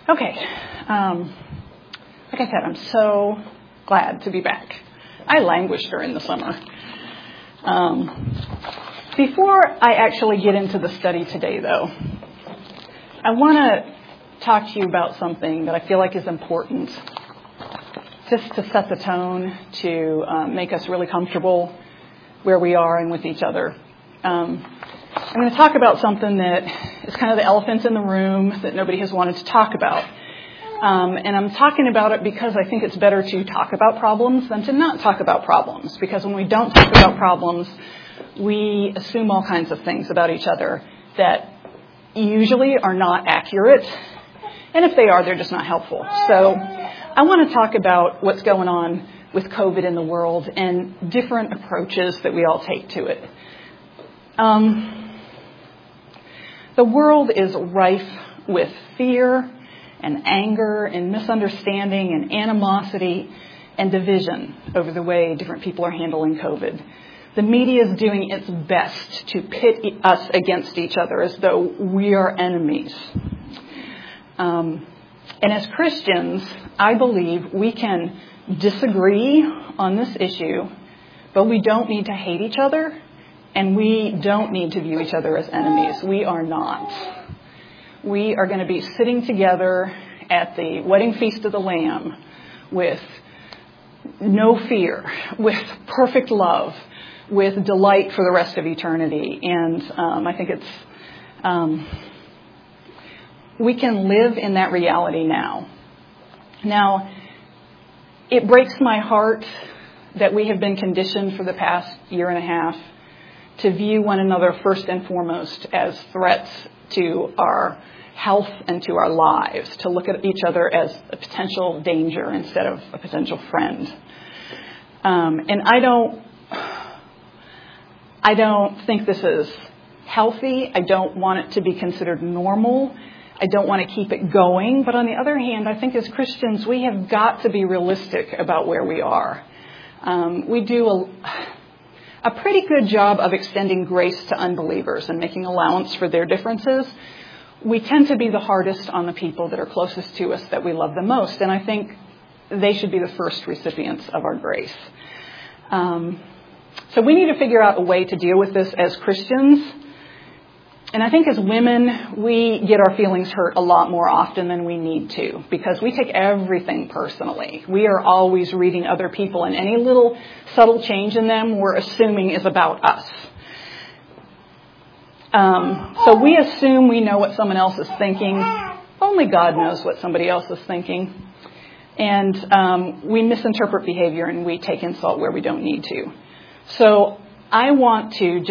Okay. Like I said, I'm so glad to be back. I languished during the summer. Before I actually get into the study today, though, I want to talk to you about something that I feel like is important, just to set the tone, to make us really comfortable where we are and with each other. I'm going to talk about something that is kind of the elephant in the room that nobody has wanted to talk about. And I'm talking about it because I think it's better to talk about problems than to not talk about problems. Because when we don't talk about problems, we assume all kinds of things about each other that usually are not accurate. And if they are, they're just not helpful. So I want to talk about what's going on with COVID in the world and different approaches that we all take to it. The world is rife with fear and anger and misunderstanding and animosity and division over the way different people are handling COVID. The media is doing its best to pit us against each other as though we are enemies. And as Christians, I believe we can disagree on this issue, but we don't need to hate each other, and we don't need to view each other as enemies. We are not. We are going to be sitting together at the wedding feast of the Lamb with no fear, with perfect love, with delight for the rest of eternity. And I think we can live in that reality now. Now, it breaks my heart that we have been conditioned for the past year and a half to view one another first and foremost as threats to our health and to our lives, to look at each other as a potential danger instead of a potential friend. And I don't think this is healthy. I don't want it to be considered normal. I don't want to keep it going. But on the other hand, I think as Christians, we have got to be realistic about where we are. We do a pretty good job of extending grace to unbelievers and making allowance for their differences. We tend to be the hardest on the people that are closest to us, that we love the most. And I think they should be the first recipients of our grace. So we need to figure out a way to deal with this as Christians. And I think as women, we get our feelings hurt a lot more often than we need to, because we take everything personally. We are always reading other people, and any little subtle change in them we're assuming is about us. So we assume we know what someone else is thinking. Only God knows what somebody else is thinking. And we misinterpret behavior, and we take insult where we don't need to. So I want to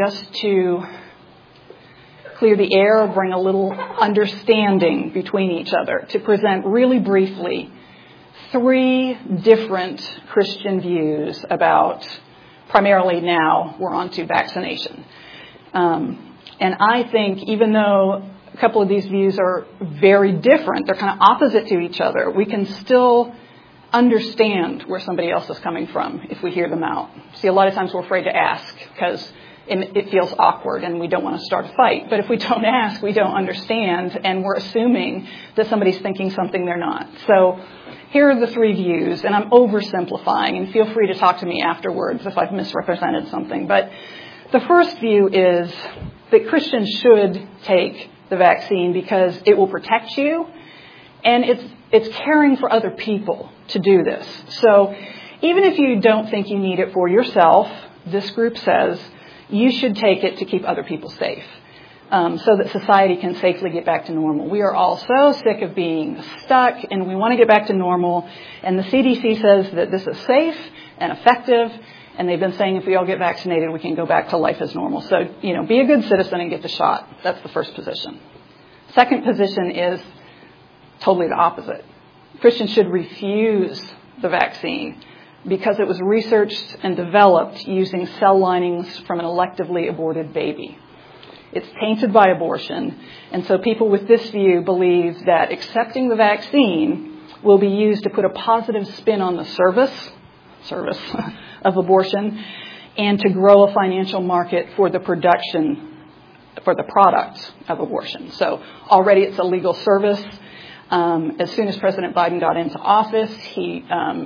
clear the air, bring a little understanding between each other, to present really briefly 3 different Christian views about, primarily now, we're on to vaccination. And I think even though a couple of these views are very different, they're kind of opposite to each other, we can still understand where somebody else is coming from if we hear them out. See, a lot of times we're afraid to ask because it feels awkward and we don't want to start a fight. But if we don't ask, we don't understand, and we're assuming that somebody's thinking something they're not. So here are the 3 views, and I'm oversimplifying, and feel free to talk to me afterwards if I've misrepresented something. But the first view is that Christians should take the vaccine because it will protect you, and it's caring for other people to do this. So even if you don't think you need it for yourself, this group says you should take it to keep other people safe, so that society can safely get back to normal. We are all so sick of being stuck, and we want to get back to normal. And the CDC says that this is safe and effective, and they've been saying if we all get vaccinated, we can go back to life as normal. So, be a good citizen and get the shot. That's the first position. Second position is totally the opposite. Christians should refuse the vaccine because it was researched and developed using cell linings from an electively aborted baby. It's tainted by abortion, and so people with this view believe that accepting the vaccine will be used to put a positive spin on the service of abortion and to grow a financial market for the product of abortion. So already it's a legal service. As soon as President Biden got into office, he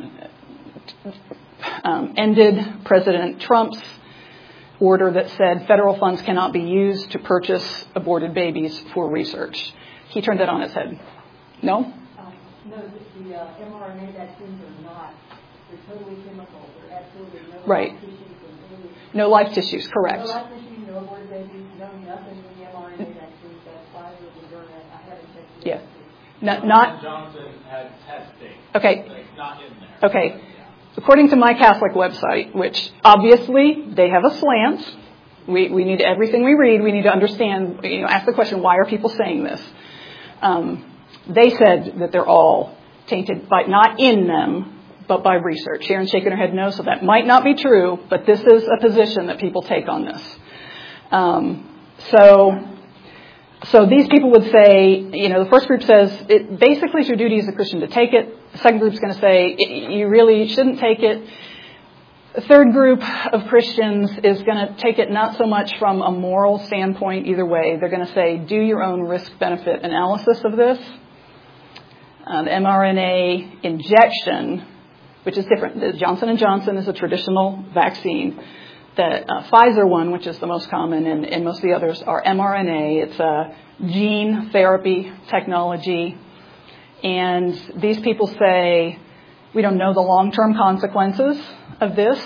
ended President Trump's order that said federal funds cannot be used to purchase aborted babies for research. He turned that on its head. No? No, the mRNA vaccines are not. They're totally chemical. They're absolutely no Right. life tissues. No life tissues, correct. No life tissues, no aborted babies, no nothing in the mRNA vaccines. That's Pfizer, Moderna. I haven't tested Yeah. it. Not. Johnson had testing. Okay. Like, not in there. Okay. According to my Catholic website, which obviously they have a slant, we need everything we read. We need to understand. Ask the question: why are people saying this? They said that they're all tainted by not in them, but by research. Sharon's shaking her head no, so that might not be true. But this is a position that people take on this. So these people would say, the first group says it basically is your duty as a Christian to take it. The second group is going to say you really shouldn't take it. The third group of Christians is going to take it not so much from a moral standpoint either way. They're going to say do your own risk-benefit analysis of this. The mRNA injection, which is different. The Johnson & Johnson is a traditional vaccine. The Pfizer one, which is the most common, and most of the others are mRNA. It's a gene therapy technology. And these people say, we don't know the long-term consequences of this.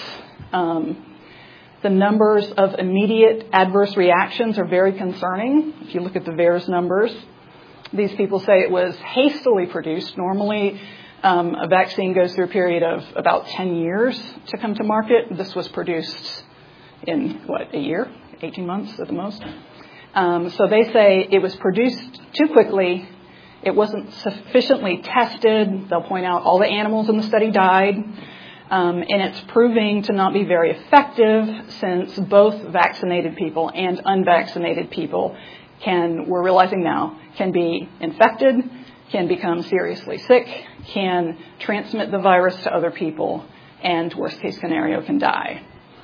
The numbers of immediate adverse reactions are very concerning. If you look at the VAERS numbers, these people say it was hastily produced. Normally, a vaccine goes through a period of about 10 years to come to market. This was produced in, a year? 18 months at the most? So they say it was produced too quickly. It wasn't sufficiently tested. They'll point out all the animals in the study died. And it's proving to not be very effective since both vaccinated people and unvaccinated people we're realizing now, can be infected, can become seriously sick, can transmit the virus to other people, and worst case scenario, can die.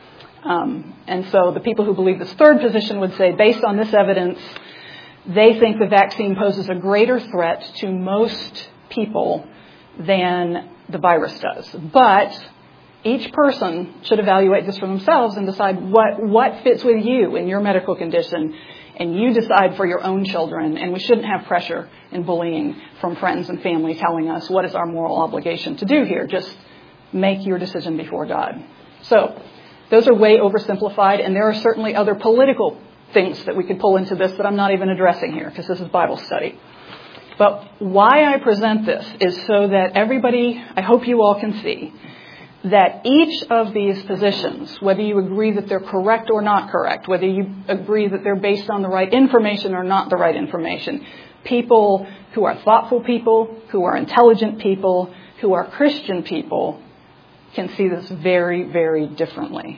And so the people who believe this third position would say, based on this evidence, they think the vaccine poses a greater threat to most people than the virus does. But each person should evaluate this for themselves and decide what fits with you in your medical condition, and you decide for your own children. And we shouldn't have pressure and bullying from friends and family telling us what is our moral obligation to do here. Just make your decision before God. So those are way oversimplified, and there are certainly other political things that we could pull into this that I'm not even addressing here because this is Bible study. But why I present this is so that everybody, I hope you all can see, that each of these positions, whether you agree that they're correct or not correct, whether you agree that they're based on the right information or not the right information, people who are thoughtful people, who are intelligent people, who are Christian people, can see this very, very differently.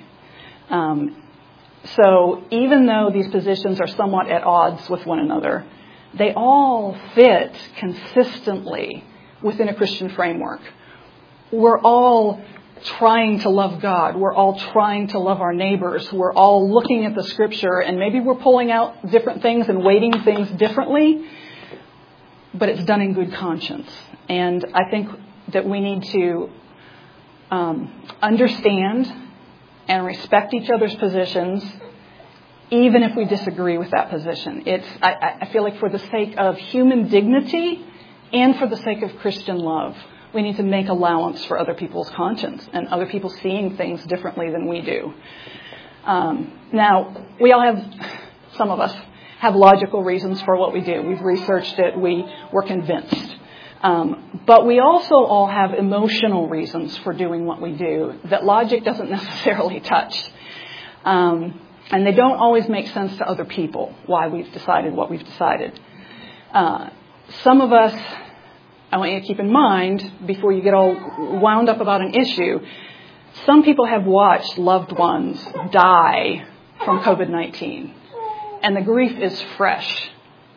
So even though these positions are somewhat at odds with one another, they all fit consistently within a Christian framework. We're all trying to love God. We're all trying to love our neighbors. We're all looking at the Scripture, and maybe we're pulling out different things and weighting things differently, but it's done in good conscience. And I think that we need to understand and respect each other's positions, even if we disagree with that position. I feel like for the sake of human dignity and for the sake of Christian love, we need to make allowance for other people's conscience and other people seeing things differently than we do. Now, some of us have logical reasons for what we do. We've researched it. We're convinced. But we also all have emotional reasons for doing what we do that logic doesn't necessarily touch. And they don't always make sense to other people, why we've decided what we've decided. Some of us, I want you to keep in mind, before you get all wound up about an issue, some people have watched loved ones die from COVID-19, and the grief is fresh.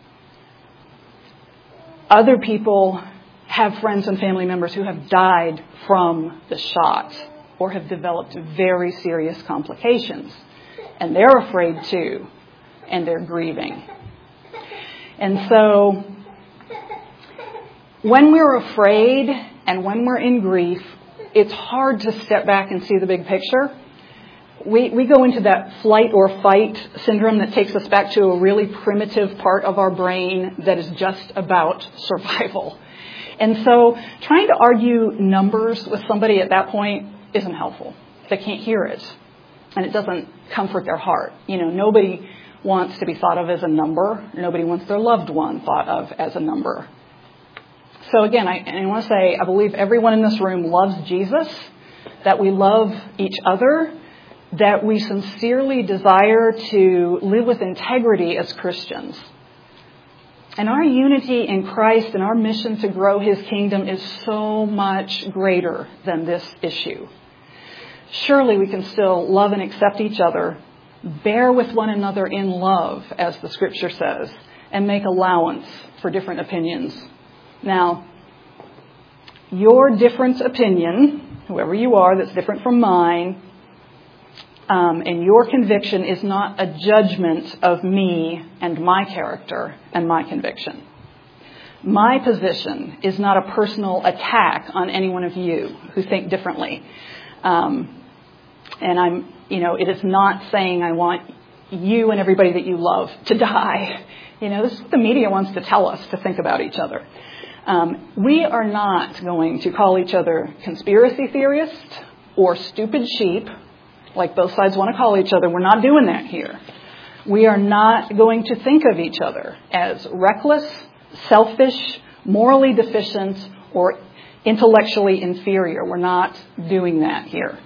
Other people have friends and family members who have died from the shot or have developed very serious complications, and they're afraid too, and they're grieving. And so When we're afraid and when we're in grief, it's hard to step back and see the big picture. We go into that flight or fight syndrome that takes us back to a really primitive part of our brain that is just about survival. And so trying to argue numbers with somebody at that point isn't helpful. They can't hear it, and it doesn't comfort their heart. Nobody wants to be thought of as a number. Nobody wants their loved one thought of as a number. So again, I want to say I believe everyone in this room loves Jesus, that we love each other, that we sincerely desire to live with integrity as Christians. And our unity in Christ and our mission to grow His kingdom is so much greater than this issue. Surely we can still love and accept each other, bear with one another in love, as the Scripture says, and make allowance for different opinions. Now, your different opinion, whoever you are that's different from mine, and your conviction is not a judgment of me and my character and my conviction. My position is not a personal attack on any one of you who think differently. And it is not saying I want you and everybody that you love to die. This is what the media wants to tell us to think about each other. We are not going to call each other conspiracy theorists or stupid sheep, like both sides want to call each other. We're not doing that here. We are not going to think of each other as reckless, selfish, morally deficient, or intellectually inferior. We're not doing that here.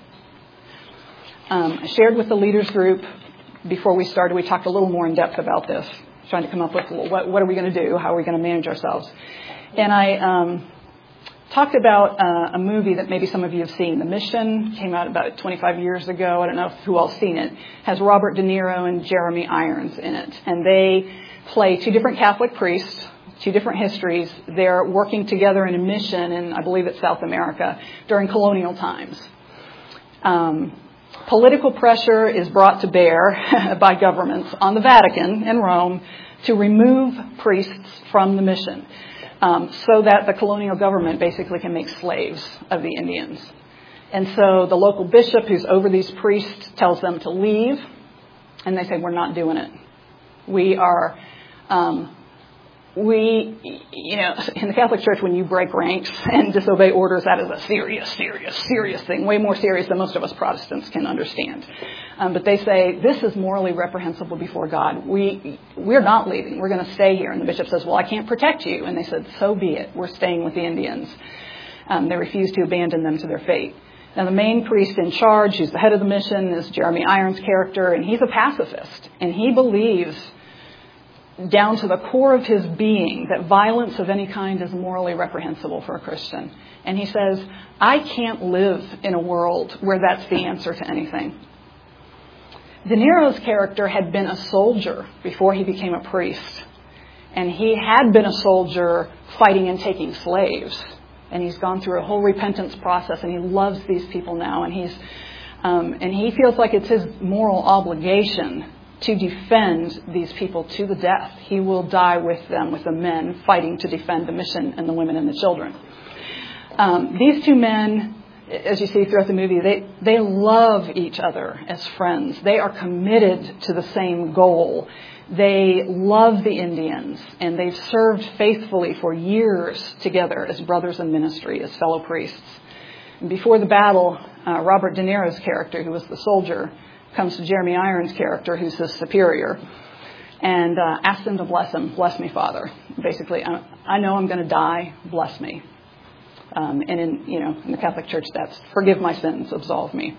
I shared with the leaders group before we started. We talked a little more in depth about this, trying to come up with what are we going to do? How are we going to manage ourselves? And I talked about a movie that maybe some of you have seen. The Mission came out about 25 years ago. I don't know who all's seen it. It has Robert De Niro and Jeremy Irons in it. And they play two different Catholic priests, two different histories. They're working together in a mission in, I believe it's South America, during colonial times. Political pressure is brought to bear by governments on the Vatican and Rome to remove priests from the mission, so that the colonial government basically can make slaves of the Indians. And so the local bishop who's over these priests tells them to leave, and they say, we're not doing it. We are, in the Catholic Church, when you break ranks and disobey orders, that is a serious thing, way more serious than most of us Protestants can understand. But they say, this is morally reprehensible before God. We're not leaving. We're going to stay here. And the bishop says, well, I can't protect you. And they said, so be it. We're staying with the Indians. They refused to abandon them to their fate. Now, the main priest in charge, who's the head of the mission, is Jeremy Irons' character, and he's a pacifist. And he believes down to the core of his being that violence of any kind is morally reprehensible for a Christian. And he says, I can't live in a world where that's the answer to anything. De Niro's character had been a soldier before he became a priest. And he had been a soldier fighting and taking slaves. And he's gone through a whole repentance process, and he loves these people now. And he feels like it's his moral obligation to defend these people to the death. He will die with them, with the men fighting to defend the mission and the women and the children. These two men, as you see throughout the movie, they love each other as friends. They are committed to the same goal. They love the Indians, and they've served faithfully for years together as brothers in ministry, as fellow priests. And before the battle, Robert De Niro's character, who was the soldier, comes to Jeremy Irons' character, who's his superior, and asks him to bless him. Bless me, Father. Basically, I know I'm going to die. Bless me. And in the Catholic Church, that's forgive my sins, absolve me.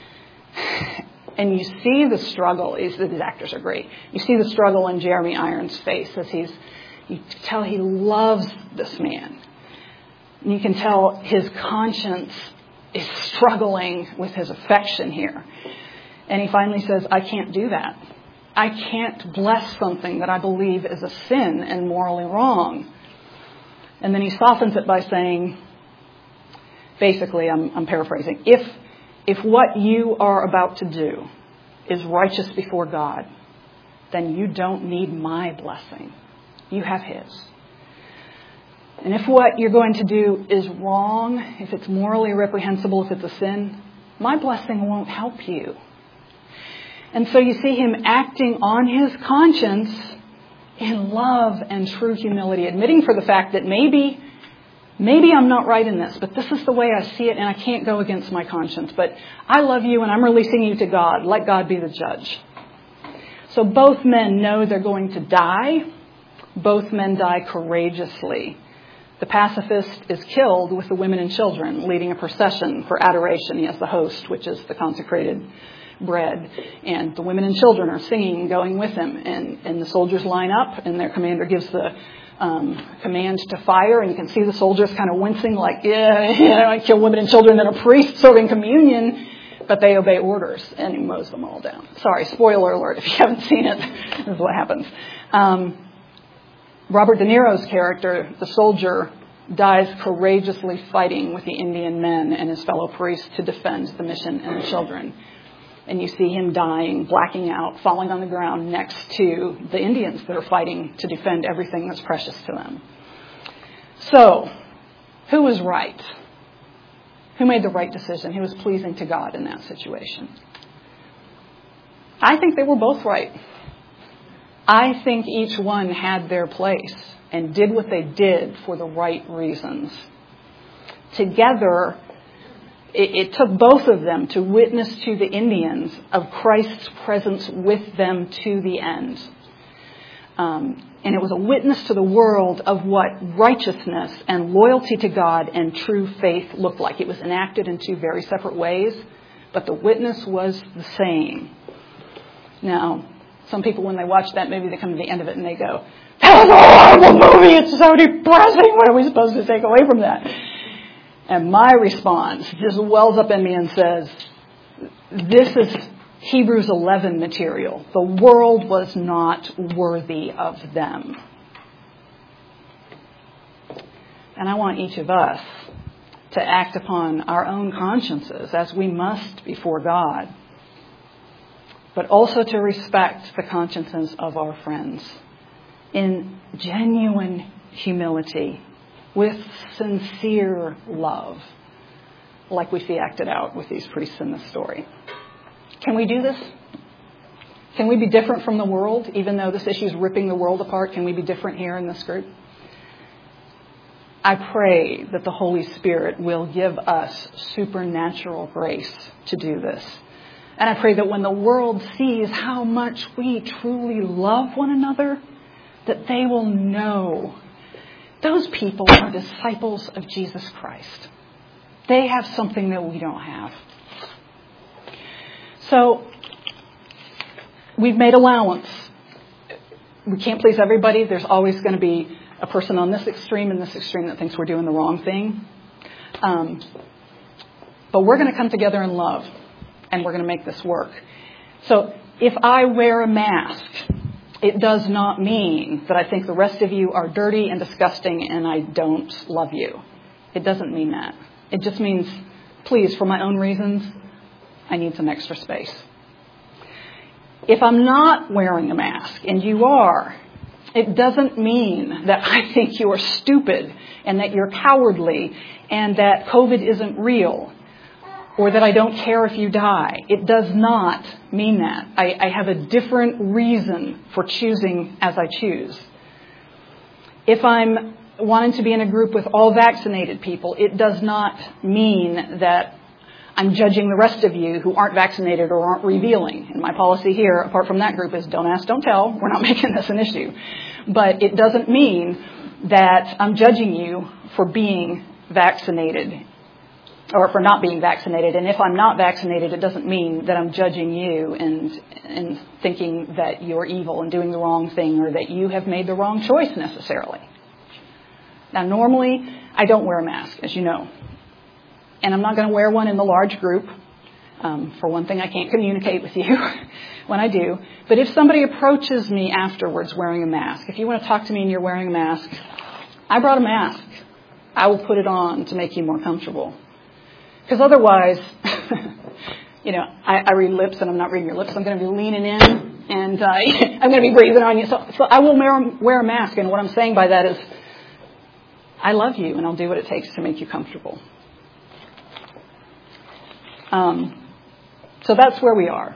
And you see the struggle. These actors are great. You see the struggle in Jeremy Irons' face as you tell he loves this man. And you can tell his conscience is struggling with his affection here. And he finally says, I can't do that. I can't bless something that I believe is a sin and morally wrong. And then he softens it by saying, basically, I'm paraphrasing, if what you are about to do is righteous before God, then you don't need my blessing. You have his. And if what you're going to do is wrong, if it's morally reprehensible, if it's a sin, my blessing won't help you. And so you see him acting on his conscience in love and true humility, admitting for the fact that maybe I'm not right in this, but this is the way I see it and I can't go against my conscience. But I love you and I'm releasing you to God. Let God be the judge. So both men know they're going to die. Both men die courageously. The pacifist is killed with the women and children, leading a procession for adoration. He has the host, which is the consecrated bread. And the women and children are singing and going with him. And the soldiers line up and their commander gives the command to fire. And you can see the soldiers kind of wincing like, I kill women and children and a priest serving communion. But they obey orders and he mows them all down. Sorry, spoiler alert if you haven't seen it. This is what happens. Robert De Niro's character, the soldier, dies courageously fighting with the Indian men and his fellow priests to defend the mission and the children. And you see him dying, blacking out, falling on the ground next to the Indians that are fighting to defend everything that's precious to them. So, who was right? Who made the right decision? Who was pleasing to God in that situation? I think they were both right. I think each one had their place and did what they did for the right reasons. Together, it took both of them to witness to the Indians of Christ's presence with them to the end. And it was a witness to the world of what righteousness and loyalty to God and true faith looked like. It was enacted in two very separate ways, but the witness was the same. Now, some people, when they watch that movie, they come to the end of it and they go, "That was a horrible movie. It's so depressing. What are we supposed to take away from that?" And my response just wells up in me and says, this is Hebrews 11 material. The world was not worthy of them. And I want each of us to act upon our own consciences as we must before God, but also to respect the consciences of our friends in genuine humility, with sincere love, like we see acted out with these priests in this story. Can we do this? Can we be different from the world, even though this issue is ripping the world apart? Can we be different here in this group? I pray that the Holy Spirit will give us supernatural grace to do this. And I pray that when the world sees how much we truly love one another, that they will know those people are disciples of Jesus Christ. They have something that we don't have. So, we've made allowance. We can't please everybody. There's always going to be a person on this extreme and this extreme that thinks we're doing the wrong thing. But we're going to come together in love, and we're going to make this work. So, if I wear a mask, it does not mean that I think the rest of you are dirty and disgusting and I don't love you. It doesn't mean that. It just means, please, for my own reasons, I need some extra space. If I'm not wearing a mask and you are, it doesn't mean that I think you are stupid and that you're cowardly and that COVID isn't real, or that I don't care if you die. It does not mean that. I have a different reason for choosing as I choose. If I'm wanting to be in a group with all vaccinated people, it does not mean that I'm judging the rest of you who aren't vaccinated or aren't revealing. And my policy here, apart from that group, is don't ask, don't tell. We're not making this an issue. But it doesn't mean that I'm judging you for being vaccinated or for not being vaccinated. And if I'm not vaccinated, it doesn't mean that I'm judging you and thinking that you're evil and doing the wrong thing or that you have made the wrong choice necessarily. Now, normally, I don't wear a mask, as you know. And I'm not going to wear one in the large group. For one thing, I can't communicate with you when I do. But if somebody approaches me afterwards wearing a mask, if you want to talk to me and you're wearing a mask, I brought a mask. I will put it on to make you more comfortable. Because otherwise, I read lips and I'm not reading your lips. I'm going to be leaning in and I'm going to be breathing on you. So I will wear a mask. And what I'm saying by that is I love you, and I'll do what it takes to make you comfortable. So that's where we are.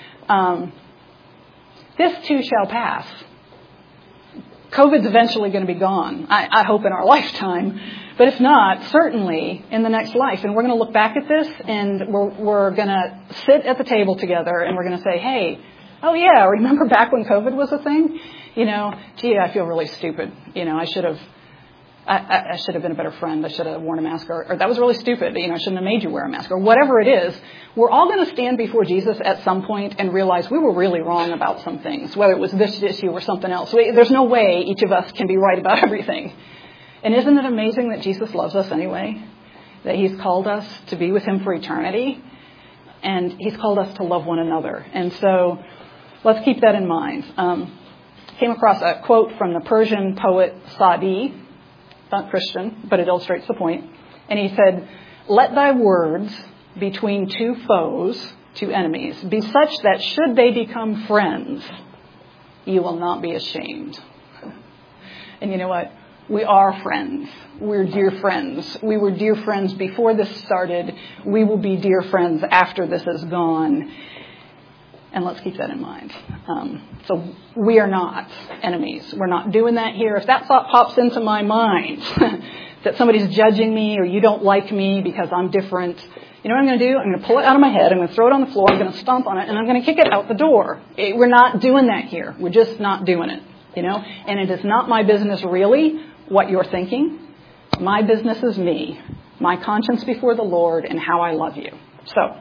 This too shall pass. COVID's eventually going to be gone, I hope in our lifetime. But if not, certainly in the next life. And we're going to look back at this, and we're going to sit at the table together, and we're going to say, hey, oh yeah, remember back when COVID was a thing? Gee, I feel really stupid. I should have been a better friend. I should have worn a mask, or that was really stupid. I shouldn't have made you wear a mask, or whatever it is. We're all going to stand before Jesus at some point and realize we were really wrong about some things, whether it was this issue or something else. There's no way each of us can be right about everything. And isn't it amazing that Jesus loves us anyway? That he's called us to be with him for eternity, and he's called us to love one another. And so let's keep that in mind. Came across a quote from the Persian poet Sa'di. Not Christian, but it illustrates the point. And he said, "Let thy words between two foes, two enemies, be such that should they become friends, you will not be ashamed." And you know what? We are friends. We're dear friends. We were dear friends before this started. We will be dear friends after this is gone. And let's keep that in mind. So we are not enemies. We're not doing that here. If that thought pops into my mind, that somebody's judging me or you don't like me because I'm different, you know what I'm going to do? I'm going to pull it out of my head. I'm going to throw it on the floor. I'm going to stomp on it, and I'm going to kick it out the door. We're not doing that here. We're just not doing it, And it is not my business really what you're thinking. My business is me, my conscience before the Lord, and how I love you. So,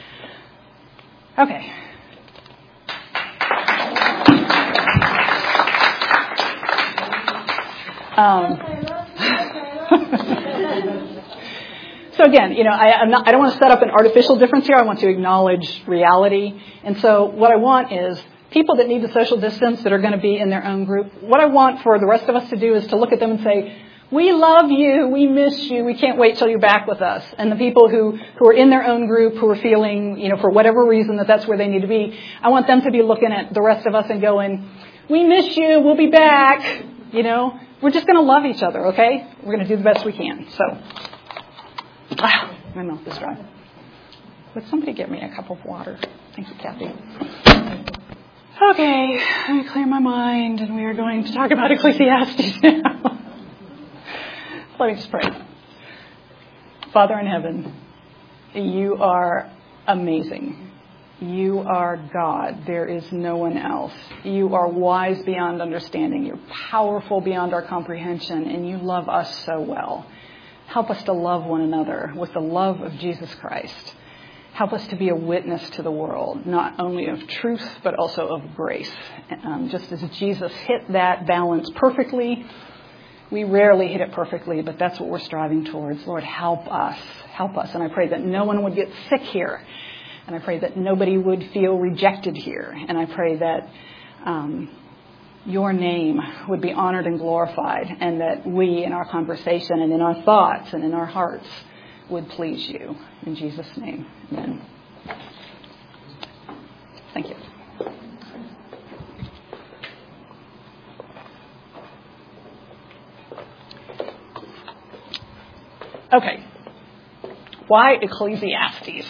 okay. So again, I don't want to set up an artificial difference here. I want to acknowledge reality. And so what I want is people that need to social distance that are going to be in their own group, what I want for the rest of us to do is to look at them and say, we love you, we miss you, we can't wait till you're back with us. And the people who are in their own group, who are feeling, for whatever reason that's where they need to be, I want them to be looking at the rest of us and going, we miss you, we'll be back, We're just going to love each other, okay? We're going to do the best we can. So, my mouth is dry. Would somebody get me a cup of water? Thank you, Kathy. Okay, let me clear my mind, and we are going to talk about Ecclesiastes now. Let me just pray. Father in heaven, you are amazing. You are God. There is no one else. You are wise beyond understanding. You're powerful beyond our comprehension, and you love us so well. Help us to love one another with the love of Jesus Christ. Help us to be a witness to the world, not only of truth, but also of grace. Just as Jesus hit that balance perfectly, we rarely hit it perfectly, but that's what we're striving towards. Lord, help us. Help us. And I pray that no one would get sick here. And I pray that nobody would feel rejected here. And I pray that your name would be honored and glorified, and that we in our conversation and in our thoughts and in our hearts would please you. In Jesus' name, amen. Thank you. Okay. Why Ecclesiastes?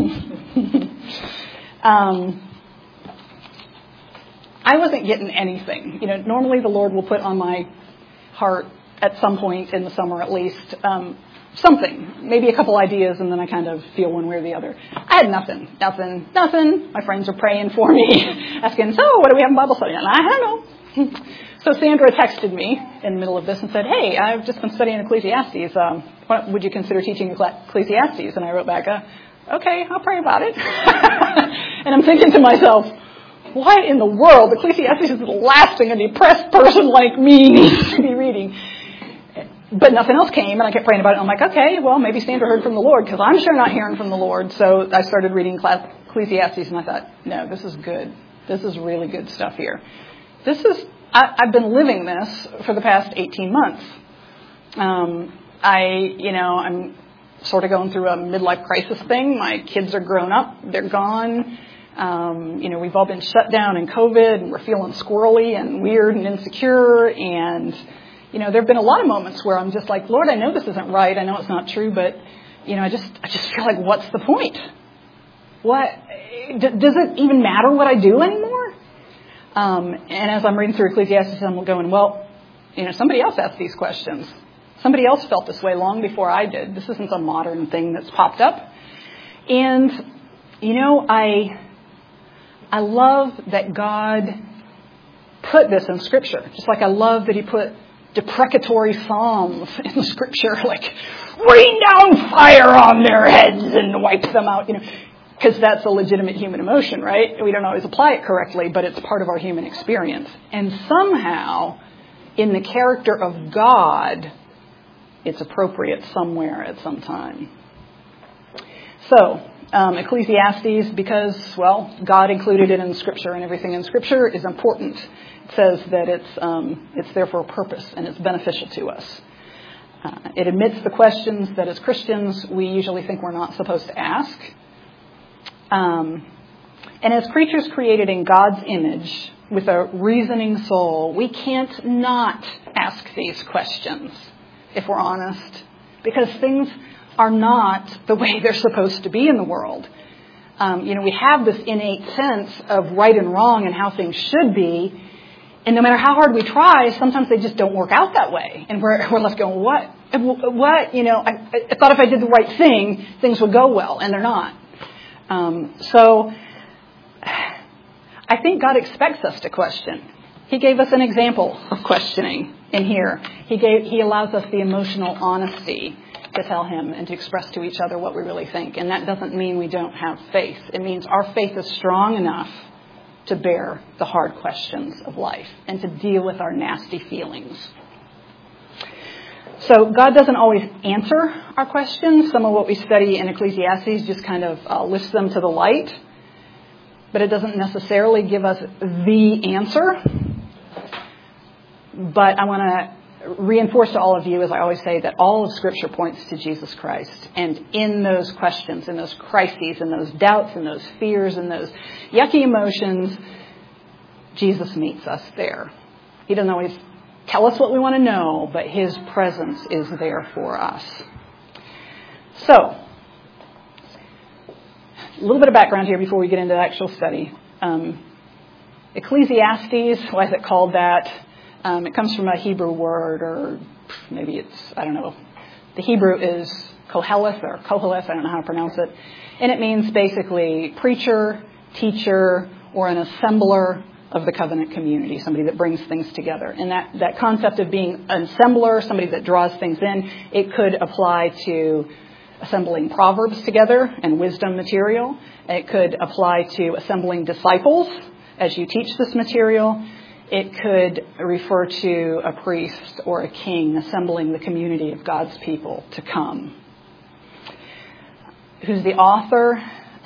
I wasn't getting anything. Normally the Lord will put on my heart at some point in the summer at least something, maybe a couple ideas, and then I kind of feel one way or the other. I had nothing. My friends are praying for me, asking, so what do we have in Bible study? And I don't know. So Sandra texted me in the middle of this and said, hey, I've just been studying Ecclesiastes. Would you consider teaching Ecclesiastes? And I wrote back, okay, I'll pray about it. And I'm thinking to myself, what in the world? Ecclesiastes is the last thing a depressed person like me needs to be reading. But nothing else came, and I kept praying about it. And I'm like, okay, well, maybe Sandra heard from the Lord, because I'm sure not hearing from the Lord. So I started reading Ecclesiastes, and I thought, no, this is good. This is really good stuff here. I've been living this for the past 18 months. I'm sort of going through a midlife crisis thing. My kids are grown up. They're gone. We've all been shut down in COVID, and we're feeling squirrely and weird and insecure. And, there have been a lot of moments where I'm just like, Lord, I know this isn't right. I know it's not true, but, I just feel like, what's the point? What, does it even matter what I do anymore? And as I'm reading through Ecclesiastes, I'm going, well, somebody else asked these questions. Somebody else felt this way long before I did. This isn't a modern thing that's popped up. And, I love that God put this in Scripture. Just like I love that He put deprecatory psalms in the Scripture, like rain down fire on their heads and wipe them out, because that's a legitimate human emotion, right? We don't always apply it correctly, but it's part of our human experience. And somehow, in the character of God, it's appropriate somewhere at some time. So, Ecclesiastes, because, God included it in Scripture, and everything in Scripture is important. It says that it's there for a purpose, and it's beneficial to us. It admits the questions that as Christians we usually think we're not supposed to ask. And as creatures created in God's image with a reasoning soul, we can't not ask these questions, if we're honest, because things are not the way they're supposed to be in the world. We have this innate sense of right and wrong and how things should be, and no matter how hard we try, sometimes they just don't work out that way, and we're left going, what? I thought if I did the right thing, things would go well, and they're not. So I think God expects us to question. He gave us an example of questioning in here. He allows us the emotional honesty to tell Him and to express to each other what we really think. And that doesn't mean we don't have faith. It means our faith is strong enough to bear the hard questions of life and to deal with our nasty feelings. So God doesn't always answer our questions. Some of what we study in Ecclesiastes just kind of lifts them to the light. But it doesn't necessarily give us the answer. But I want to reinforce to all of you, as I always say, that all of Scripture points to Jesus Christ. And in those questions, in those crises, in those doubts, in those fears, in those yucky emotions, Jesus meets us there. He doesn't always tell us what we want to know, but His presence is there for us. So, a little bit of background here before we get into the actual study. Ecclesiastes, why is it called that? It comes from a Hebrew word, or maybe I don't know. The Hebrew is Koheleth or Koheleth, I don't know how to pronounce it. And it means basically preacher, teacher, or an assembler of the covenant community, somebody that brings things together. And that concept of being an assembler, somebody that draws things in, it could apply to assembling proverbs together and wisdom material. It could apply to assembling disciples as you teach this material. It could refer to a priest or a king assembling the community of God's people to come. Who's the author?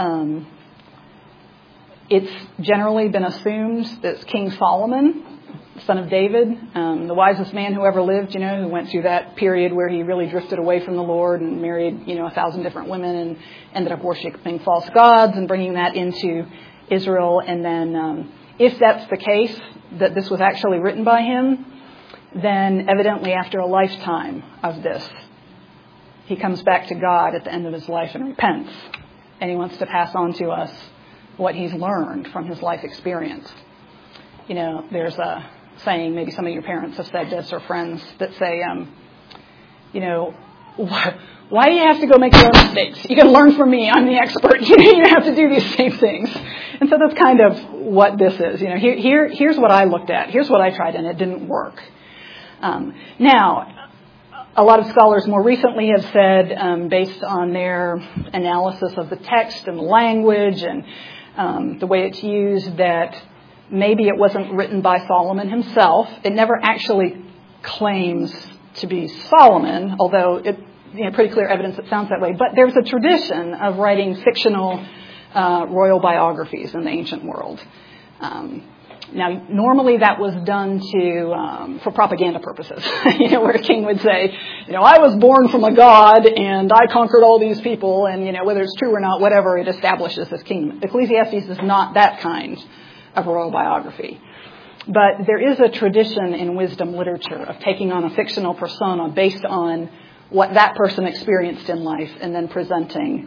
It's generally been assumed that it's King Solomon, son of David, the wisest man who ever lived, who went through that period where he really drifted away from the Lord and married, 1,000 different women and ended up worshiping false gods and bringing that into Israel. And then if that's the case, that this was actually written by him, then evidently after a lifetime of this, he comes back to God at the end of his life and repents. And he wants to pass on to us what he's learned from his life experience. There's a saying, maybe some of your parents have said this, or friends that say, why do you have to go make your own mistakes? You can learn from me. I'm the expert. You don't have to do these same things. And so that's kind of what this is. Here's what I looked at. Here's what I tried, and it didn't work. Now, a lot of scholars more recently have said, based on their analysis of the text and the language and the way it's used, that maybe it wasn't written by Solomon himself. It never actually claims to be Solomon, although it pretty clear evidence it sounds that way. But there's a tradition of writing fictional royal biographies in the ancient world. Now, normally that was done for propaganda purposes, where a king would say, I was born from a god and I conquered all these people, and, whether it's true or not, whatever, it establishes this kingdom. Ecclesiastes is not that kind of royal biography. But there is a tradition in wisdom literature of taking on a fictional persona based on what that person experienced in life and then presenting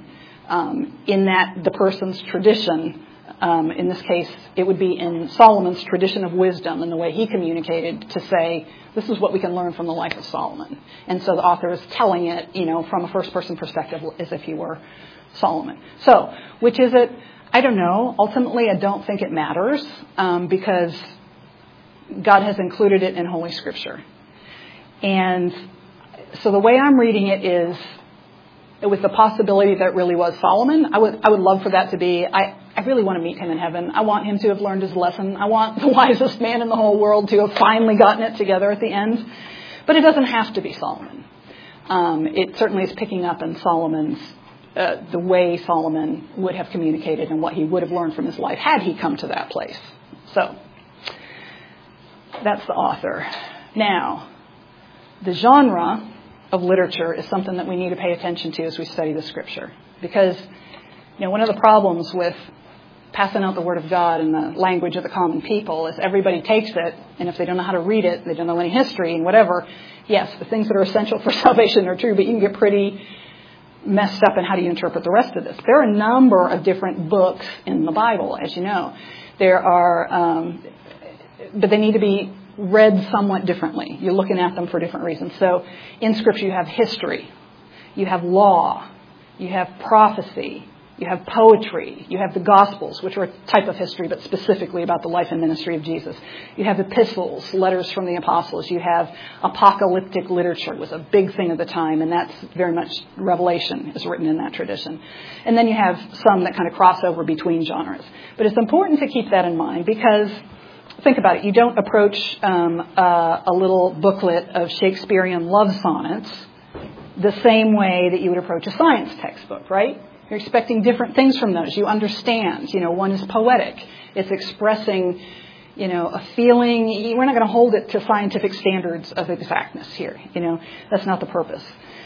in that the person's tradition. In this case, it would be in Solomon's tradition of wisdom and the way he communicated to say, this is what we can learn from the life of Solomon. And so the author is telling it, from a first-person perspective as if he were Solomon. So, which is it? I don't know. Ultimately, I don't think it matters because God has included it in Holy Scripture. And so the way I'm reading it is with the possibility that it really was Solomon. I would love for that to be, I really want to meet him in heaven. I want him to have learned his lesson. I want the wisest man in the whole world to have finally gotten it together at the end. But it doesn't have to be Solomon. It certainly is picking up in Solomon's, the way Solomon would have communicated and what he would have learned from his life had he come to that place. So, that's the author. Now, the genre of literature is something that we need to pay attention to as we study the Scripture. Because, one of the problems with passing out the Word of God in the language of the common people is everybody takes it, and if they don't know how to read it, they don't know any history and whatever, yes, the things that are essential for salvation are true, but you can get pretty messed up in how do you interpret the rest of this. There are a number of different books in the Bible, as you know. There are... but they need to be read somewhat differently. You're looking at them for different reasons. So in Scripture you have history, you have law, you have prophecy, you have poetry, you have the Gospels, which are a type of history, but specifically about the life and ministry of Jesus. You have epistles, letters from the apostles. You have apocalyptic literature. It was a big thing at the time, and that's very much Revelation is written in that tradition. And then you have some that kind of cross over between genres. But it's important to keep that in mind because think about it. You don't approach a little booklet of Shakespearean love sonnets the same way that you would approach a science textbook, right? You're expecting different things from those. You understand, one is poetic. It's expressing, a feeling. We're not going to hold it to scientific standards of exactness here. That's not the purpose.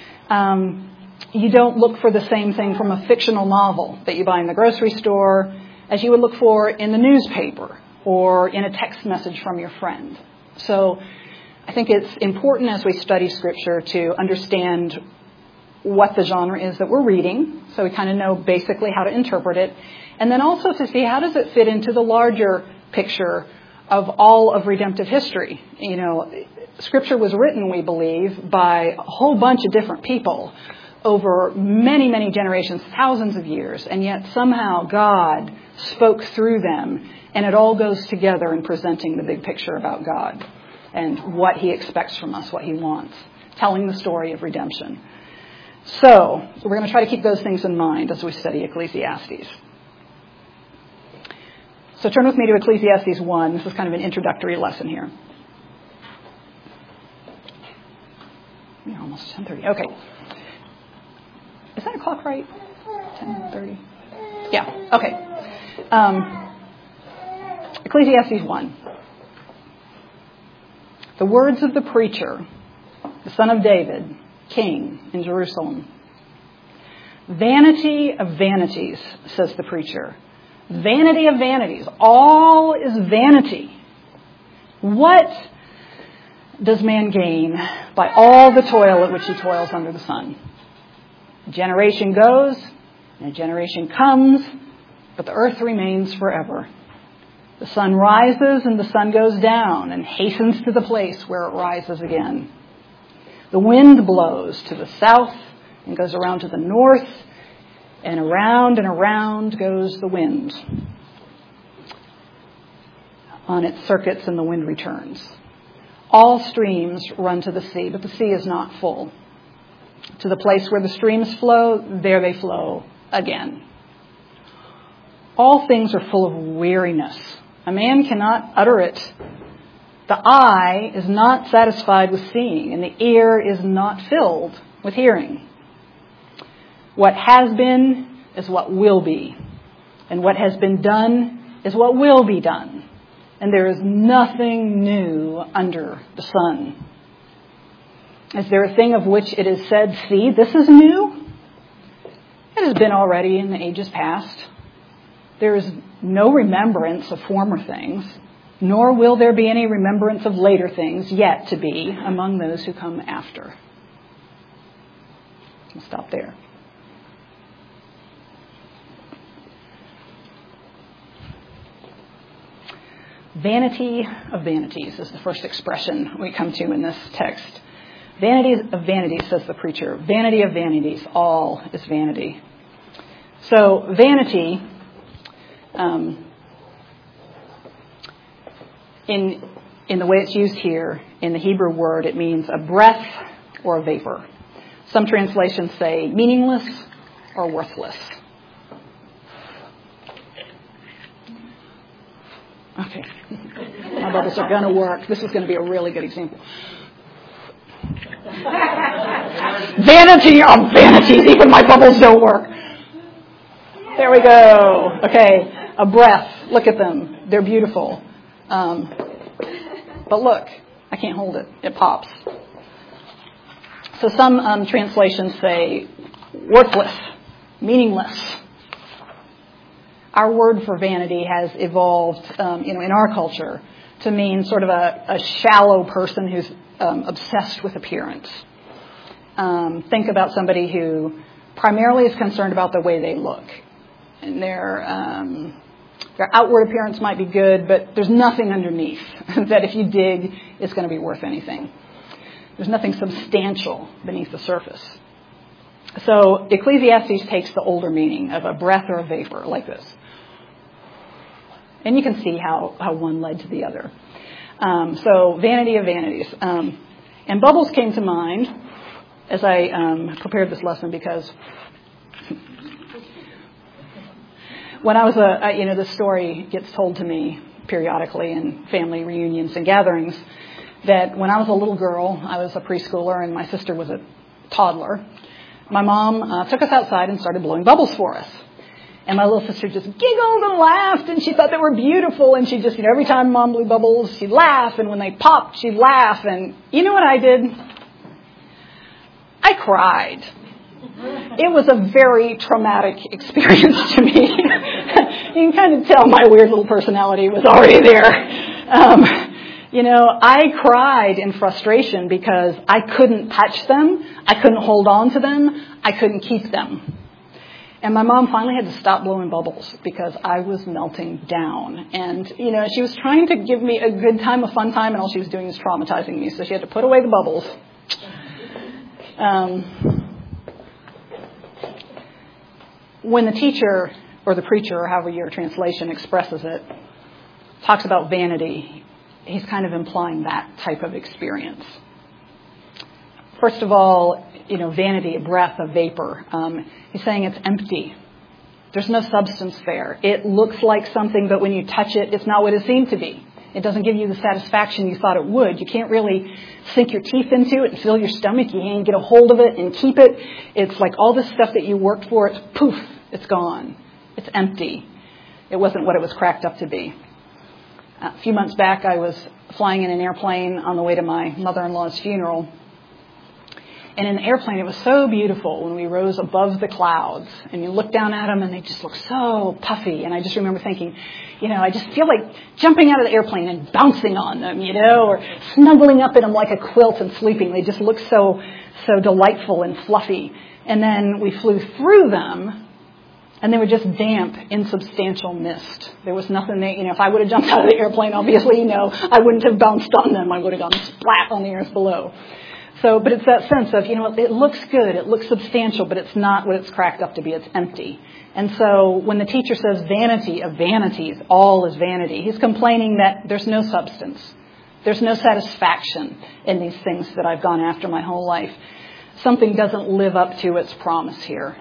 You don't look for the same thing from a fictional novel that you buy in the grocery store as you would look for in the newspaper or in a text message from your friend. So I think it's important as we study Scripture to understand what the genre is that we're reading, so we kind of know basically how to interpret it, and then also to see how does it fit into the larger picture of all of redemptive history. Scripture was written, we believe, by a whole bunch of different people over many, many generations, thousands of years, and yet somehow God spoke through them, and it all goes together in presenting the big picture about God and what He expects from us, what He wants, telling the story of redemption. So, we're going to try to keep those things in mind as we study Ecclesiastes. So turn with me to Ecclesiastes 1. This is kind of an introductory lesson here. We're almost 10:30. Okay. Is that a clock right? 10:30? Yeah, okay. Ecclesiastes 1. The words of the preacher, the son of David, king in Jerusalem. Vanity of vanities, says the preacher. Vanity of vanities. All is vanity. What does man gain by all the toil at which he toils under the sun? A generation goes, and a generation comes, but the earth remains forever. The sun rises and the sun goes down and hastens to the place where it rises again. The wind blows to the south and goes around to the north, and around goes the wind on its circuits, and the wind returns. All streams run to the sea, but the sea is not full. To the place where the streams flow, there they flow again. All things are full of weariness. A man cannot utter it. The eye is not satisfied with seeing, and the ear is not filled with hearing. What has been is what will be, and what has been done is what will be done. And there is nothing new under the sun. Is there a thing of which it is said, see, this is new? It has been already in the ages past. There is no remembrance of former things. nor will there be any remembrance of later things yet to be among those who come after. I'll stop there. Vanity of vanities is the first expression we come to in this text. Vanity of vanities, says the preacher. Vanity of vanities, all is vanity. So vanity, in the way it's used here, in the Hebrew word, it means a breath or a vapor. Some translations say meaningless or worthless. Okay, my bubbles are going to work. This is going to be a really good example. Vanity of vanities, even my bubbles don't work. There we go. Okay, a breath. Look at them. They're beautiful. But look, I can't hold it. It pops. So some translations say worthless, meaningless. Our word for vanity has evolved, in our culture to mean sort of a shallow person who's obsessed with appearance. Think about somebody who primarily is concerned about the way they look. And their outward appearance might be good, but there's nothing underneath that if you dig is going to be worth anything. There's nothing substantial beneath the surface. So Ecclesiastes takes the older meaning of a breath or a vapor like this. And you can see how one led to the other. So vanity of vanities. And bubbles came to mind as I prepared this lesson because when I was this story gets told to me periodically in family reunions and gatherings that when I was a little girl, I was a preschooler and my sister was a toddler. My mom took us outside and started blowing bubbles for us. And my little sister just giggled and laughed, and she thought they were beautiful. And she just, every time Mom blew bubbles, she'd laugh. And when they popped, she'd laugh. And you know what I did? I cried. It was a very traumatic experience to me. You can kind of tell my weird little personality was already there. I cried in frustration because I couldn't touch them. I couldn't hold on to them. I couldn't keep them. And my mom finally had to stop blowing bubbles because I was melting down. And, she was trying to give me a good time, a fun time, and all she was doing was traumatizing me. So she had to put away the bubbles. When the teacher or the preacher, or however your translation expresses it, talks about vanity, he's kind of implying that type of experience. First of all, vanity, a breath, a vapor. He's saying it's empty. There's no substance there. It looks like something, but when you touch it, it's not what it seemed to be. It doesn't give you the satisfaction you thought it would. You can't really sink your teeth into it and fill your stomach. You can't get a hold of it and keep it. It's like all this stuff that you worked for, it's poof, it's gone. It's empty. It wasn't what it was cracked up to be. A few months back, I was flying in an airplane on the way to my mother-in-law's funeral. And in the airplane, it was so beautiful when we rose above the clouds. And you look down at them, and they just look so puffy. And I just remember thinking, I just feel like jumping out of the airplane and bouncing on them, or snuggling up in them like a quilt and sleeping. They just look so delightful and fluffy. And then we flew through them, and they were just damp, insubstantial mist. There was nothing there. If I would have jumped out of the airplane, obviously, I wouldn't have bounced on them. I would have gone splat on the earth below. So, but it's that sense of, it looks good, it looks substantial, but it's not what it's cracked up to be. It's empty. And so when the teacher says vanity of vanities, all is vanity, he's complaining that there's no substance. There's no satisfaction in these things that I've gone after my whole life. Something doesn't live up to its promise here.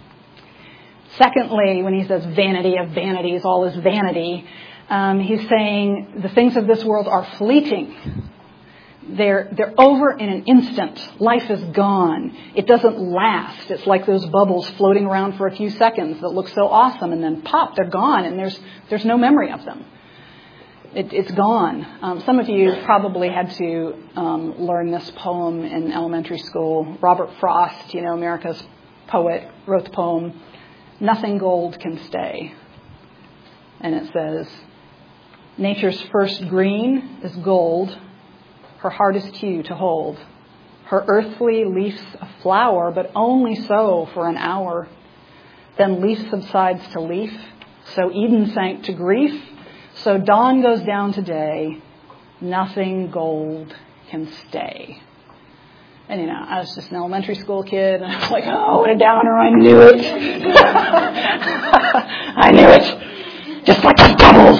Secondly, when he says vanity of vanities, all is vanity, he's saying the things of this world are fleeting. They're over in an instant. Life is gone. It doesn't last. It's like those bubbles floating around for a few seconds that look so awesome and then pop, they're gone, and there's no memory of them. It's gone. Some of you probably had to learn this poem in elementary school. Robert Frost, America's poet, wrote the poem, "Nothing gold can stay." And it says, Nature's first green is gold, her hardest hue to hold. Her earthly leaf's a flower, but only so for an hour. Then leaf subsides to leaf, so Eden sank to grief, so dawn goes down to day. Nothing gold can stay. And, I was just an elementary school kid, and I was like, oh, what a downer, I knew it. I knew it. Just like the devils.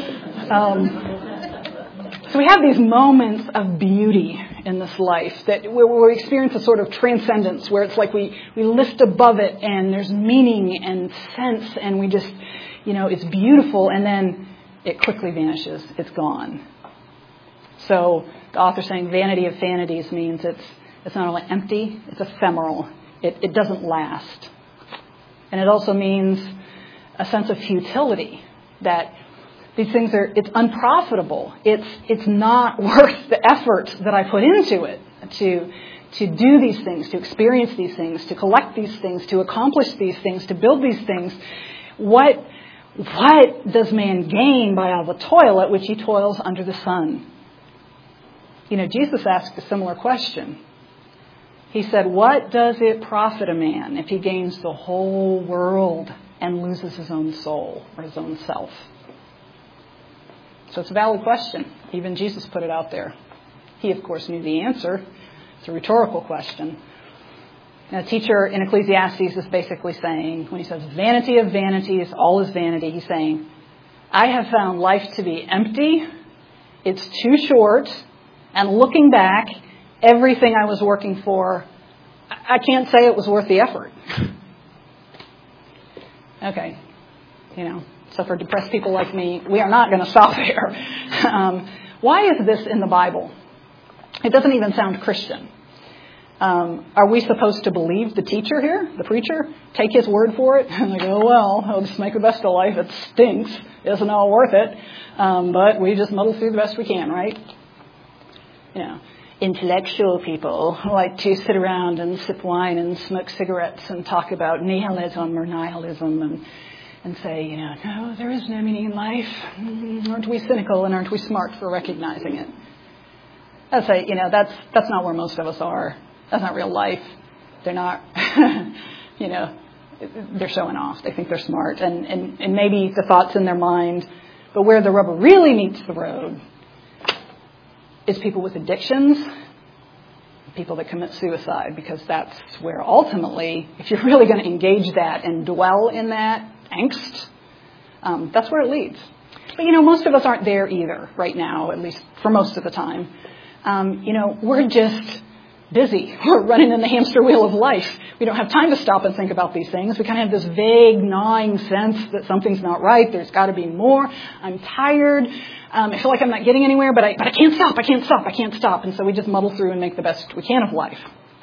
So we have these moments of beauty in this life where we experience a sort of transcendence, where it's like we lift above it, and there's meaning and sense, and we just, it's beautiful, and then it quickly vanishes. It's gone. So the author's saying vanity of vanities means it's not only empty, it's ephemeral. It doesn't last. And it also means a sense of futility, that these things it's unprofitable. It's not worth the effort that I put into it to do these things, to experience these things, to collect these things, to accomplish these things, to build these things. What does man gain by all the toil at which he toils under the sun? Jesus asked a similar question. He said, what does it profit a man if he gains the whole world and loses his own soul or his own self? So it's a valid question. Even Jesus put it out there. He, of course, knew the answer. It's a rhetorical question. And a teacher in Ecclesiastes is basically saying, when he says, vanity of vanities, all is vanity, he's saying, I have found life to be empty, it's too short, and looking back, everything I was working for, I can't say it was worth the effort. Okay, so for depressed people like me, we are not going to stop there. Why is this in the Bible? It doesn't even sound Christian. Are we supposed to believe the teacher here, the preacher, take his word for it? And they go, well, I'll just make the best of life. It stinks. It isn't all worth it. But we just muddle through the best we can, right? Intellectual people like to sit around and sip wine and smoke cigarettes and talk about nihilism or nihilism and say, no, there is no meaning in life. Aren't we cynical and aren't we smart for recognizing it? I'd say, that's not where most of us are. That's not real life. They're not, they're showing off. They think they're smart. And maybe the thought's in their mind. But where the rubber really meets the road is people with addictions, people that commit suicide, because that's where ultimately, if you're really going to engage that and dwell in that angst, that's where it leads. But, most of us aren't there either right now, at least for most of the time. We're just busy. We're running in the hamster wheel of life. We don't have time to stop and think about these things. We kind of have this vague, gnawing sense that something's not right. There's got to be more. I'm tired. I feel like I'm not getting anywhere, but I can't stop. I can't stop. And so we just muddle through and make the best we can of life.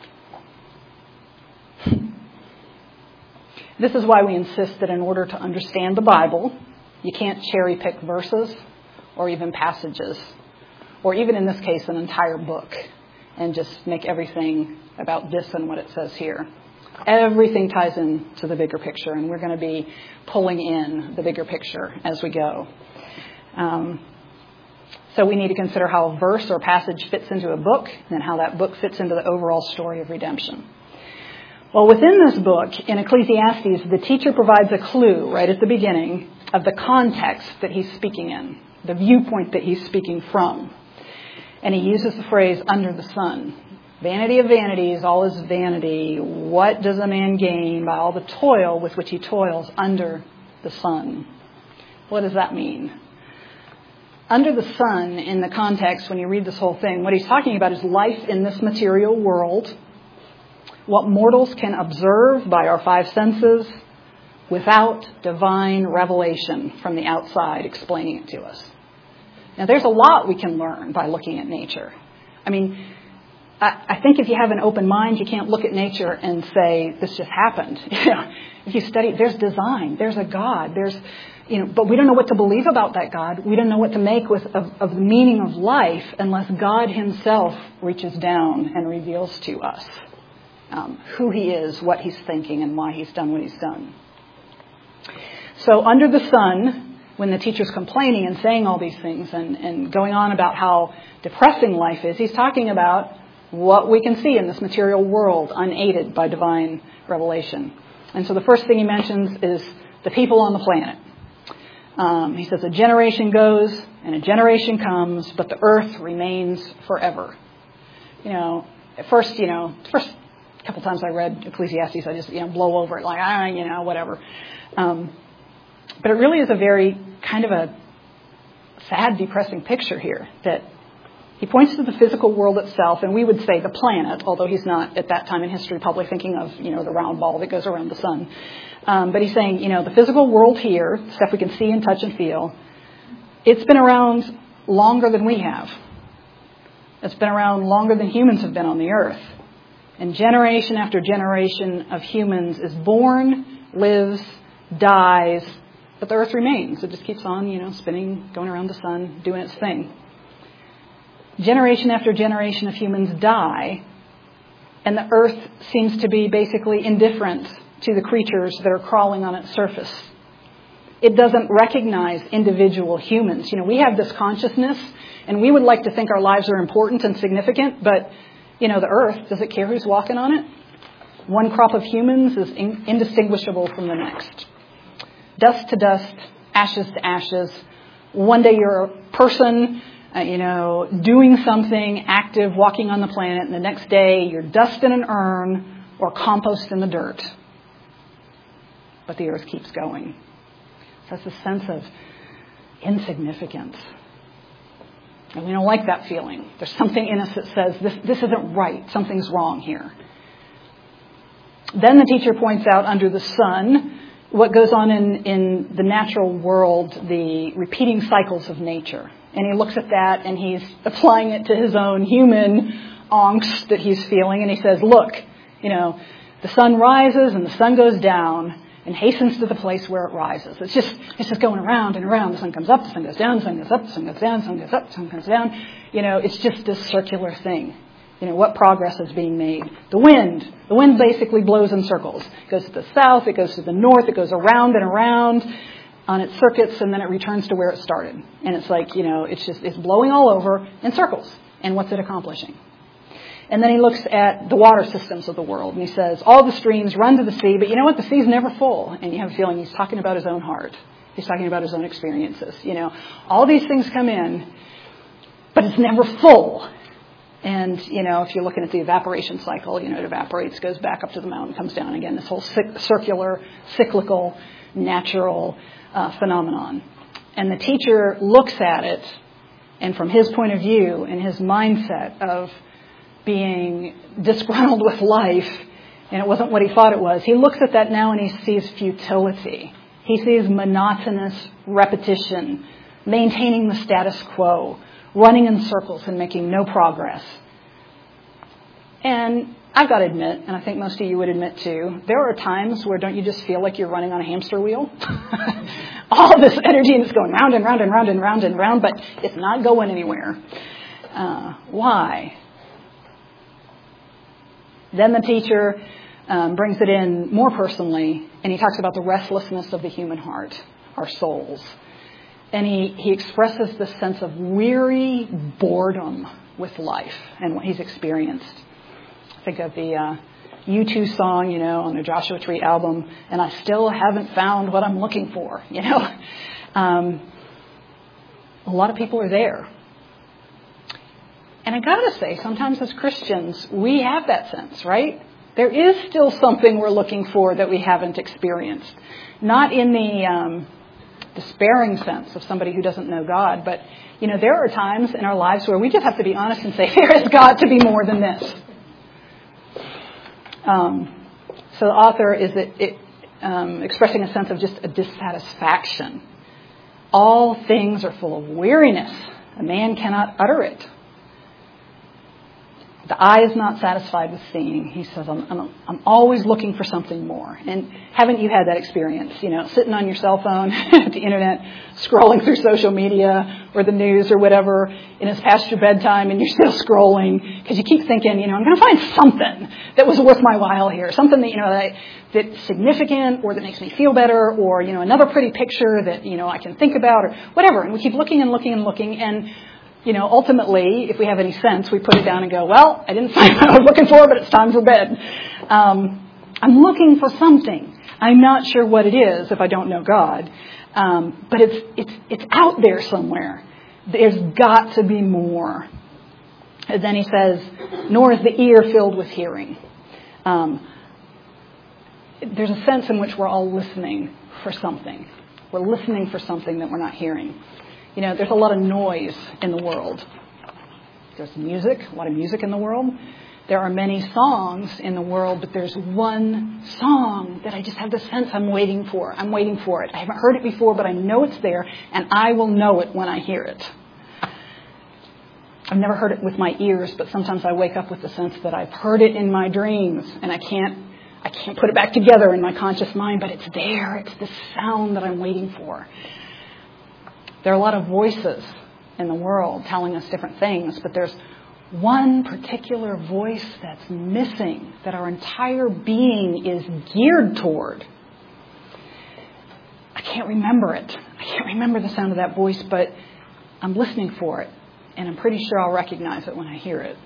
This is why we insist that in order to understand the Bible, you can't cherry pick verses or even passages, or even in this case, an entire book, and just make everything about this and what it says here. Everything ties in to the bigger picture, and we're going to be pulling in the bigger picture as we go. So we need to consider how a verse or passage fits into a book, and then how that book fits into the overall story of redemption. Well, within this book, in Ecclesiastes, the teacher provides a clue right at the beginning of the context that he's speaking in, the viewpoint that he's speaking from. And he uses the phrase, under the sun. Vanity of vanities, all is vanity. What does a man gain by all the toil with which he toils under the sun? What does that mean? Under the sun, in the context, when you read this whole thing, what he's talking about is life in this material world, what mortals can observe by our five senses without divine revelation from the outside explaining it to us. Now, there's a lot we can learn by looking at nature. I mean, I think if you have an open mind, you can't look at nature and say, this just happened. If you study, there's design, there's a God, but we don't know what to believe about that God. We don't know what to make of the meaning of life unless God himself reaches down and reveals to us who he is, what he's thinking, and why he's done what he's done. So under the sun, when the teacher's complaining and saying all these things and going on about how depressing life is, he's talking about what we can see in this material world unaided by divine revelation. And so the first thing he mentions is the people on the planet. He says a generation goes and a generation comes, but the earth remains forever. First couple times I read Ecclesiastes, I just, blow over it like, whatever. But it really is a very kind of a sad, depressing picture here that he points to the physical world itself, and we would say the planet, although he's not at that time in history probably thinking of, the round ball that goes around the sun. But he's saying, the physical world here, stuff we can see and touch and feel, it's been around longer than we have. It's been around longer than humans have been on the earth. And generation after generation of humans is born, lives, dies, but the earth remains. It just keeps on, spinning, going around the sun, doing its thing. Generation after generation of humans die, and the earth seems to be basically indifferent to the creatures that are crawling on its surface. It doesn't recognize individual humans. We have this consciousness, and we would like to think our lives are important and significant, but, the earth, does it care who's walking on it? One crop of humans is indistinguishable from the next. Dust to dust, ashes to ashes. One day you're a person, doing something active, walking on the planet, and the next day you're dust in an urn or compost in the dirt. But the earth keeps going. So it's a sense of insignificance. And we don't like that feeling. There's something in us that says, this isn't right. Something's wrong here. Then the teacher points out under the sun what goes on in the natural world, the repeating cycles of nature. And he looks at that and he's applying it to his own human angst that he's feeling. And he says, look, the sun rises and the sun goes down and hastens to the place where it rises. It's just going around and around. The sun comes up, the sun goes down, the sun goes up, the sun goes down, the sun goes up, the sun goes down. It's just this circular thing. What progress is being made. The wind basically blows in circles. It goes to the south, it goes to the north, it goes around and around on its circuits, and then it returns to where it started. And it's like, it's blowing all over in circles. And what's it accomplishing? And then he looks at the water systems of the world, and he says, all the streams run to the sea, but you know what? The sea's never full. And you have a feeling he's talking about his own heart. He's talking about his own experiences. All these things come in, but it's never full. And, if you're looking at the evaporation cycle, it evaporates, goes back up to the mountain, comes down again, this whole circular, cyclical, natural phenomenon. And the teacher looks at it, and from his point of view and his mindset of being disgruntled with life, and it wasn't what he thought it was, he looks at that now and he sees futility. He sees monotonous repetition, maintaining the status quo, running in circles and making no progress. And I've got to admit, and I think most of you would admit too, there are times where don't you just feel like you're running on a hamster wheel? All this energy and it's going round and round and round and round and round, but it's not going anywhere. Why? Then the teacher brings it in more personally, and he talks about the restlessness of the human heart, our souls. And he expresses this sense of weary boredom with life and what he's experienced. Think of the U2 song, on the Joshua Tree album, and I still haven't found what I'm looking for, A lot of people are there. And I gotta say, sometimes as Christians, we have that sense, right? There is still something we're looking for that we haven't experienced. Not in the despairing sense of somebody who doesn't know God, but, there are times in our lives where we just have to be honest and say, there has got to be more than this. So the author is expressing a sense of just a dissatisfaction. All things are full of weariness. A man cannot utter it. The eye is not satisfied with seeing. He says, I'm always looking for something more. And haven't you had that experience? Sitting on your cell phone at the internet, scrolling through social media or the news or whatever, and it's past your bedtime and you're still scrolling because you keep thinking, I'm going to find something that was worth my while here, something that that's significant or that makes me feel better, or another pretty picture that I can think about or whatever. And we keep looking and looking and looking, and ultimately, if we have any sense, we put it down and go, well, I didn't find what I was looking for, but it's time for bed. I'm looking for something. I'm not sure what it is if I don't know God, but it's out there somewhere. There's got to be more. And then he says, nor is the ear filled with hearing. There's a sense in which we're all listening for something. We're listening for something that we're not hearing. There's a lot of noise in the world. There's music, a lot of music in the world. There are many songs in the world, but there's one song that I just have the sense I'm waiting for. I'm waiting for it. I haven't heard it before, but I know it's there, and I will know it when I hear it. I've never heard it with my ears, but sometimes I wake up with the sense that I've heard it in my dreams, and I can't put it back together in my conscious mind, but it's there. It's the sound that I'm waiting for. There are a lot of voices in the world telling us different things, but there's one particular voice that's missing, that our entire being is geared toward. I can't remember it. I can't remember the sound of that voice, but I'm listening for it, and I'm pretty sure I'll recognize it when I hear it.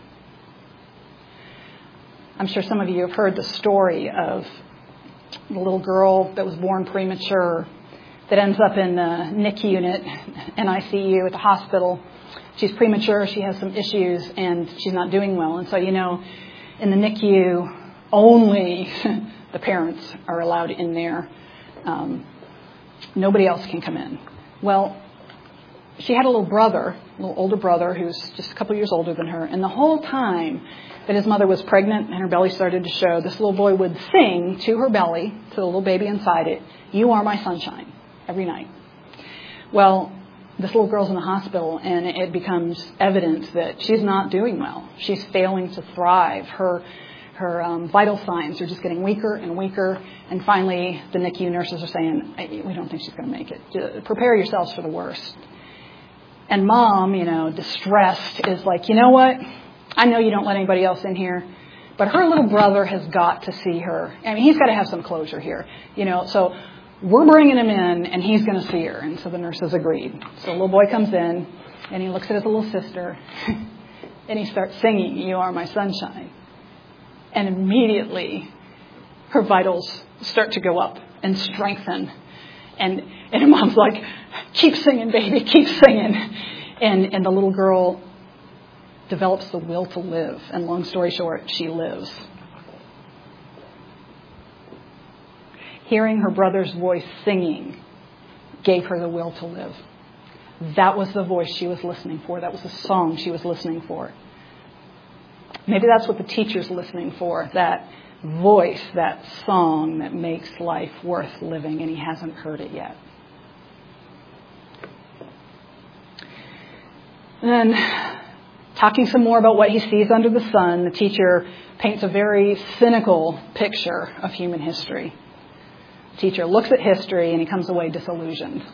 I'm sure some of you have heard the story of the little girl that was born premature, that ends up in a NICU unit, NICU at the hospital. She's premature, she has some issues, and she's not doing well. And so, in the NICU, only the parents are allowed in there. Nobody else can come in. Well, she had a little older brother, who's just a couple years older than her. And the whole time that his mother was pregnant and her belly started to show, this little boy would sing to her belly, to the little baby inside it, "You are my sunshine," every night. Well, this little girl's in the hospital, and it becomes evident that she's not doing well. She's failing to thrive. Her vital signs are just getting weaker and weaker. And finally, the NICU nurses are saying, "We don't think she's going to make it. Prepare yourselves for the worst." And mom, distressed, is like, "You know what? I know you don't let anybody else in here, but her little brother has got to see her. I mean, he's got to have some closure here. So we're bringing him in, and he's going to see her." And so the nurses agreed. So the little boy comes in, and he looks at his little sister, and he starts singing, "You are my sunshine." And immediately, her vitals start to go up and strengthen. And her mom's like, "Keep singing, baby, keep singing." And the little girl develops the will to live. And long story short, she lives. Hearing her brother's voice singing gave her the will to live. That was the voice she was listening for. That was the song she was listening for. Maybe that's what the teacher's listening for, that voice, that song that makes life worth living, and he hasn't heard it yet. And then, talking some more about what he sees under the sun, the teacher paints a very cynical picture of human history. The teacher looks at history and he comes away disillusioned.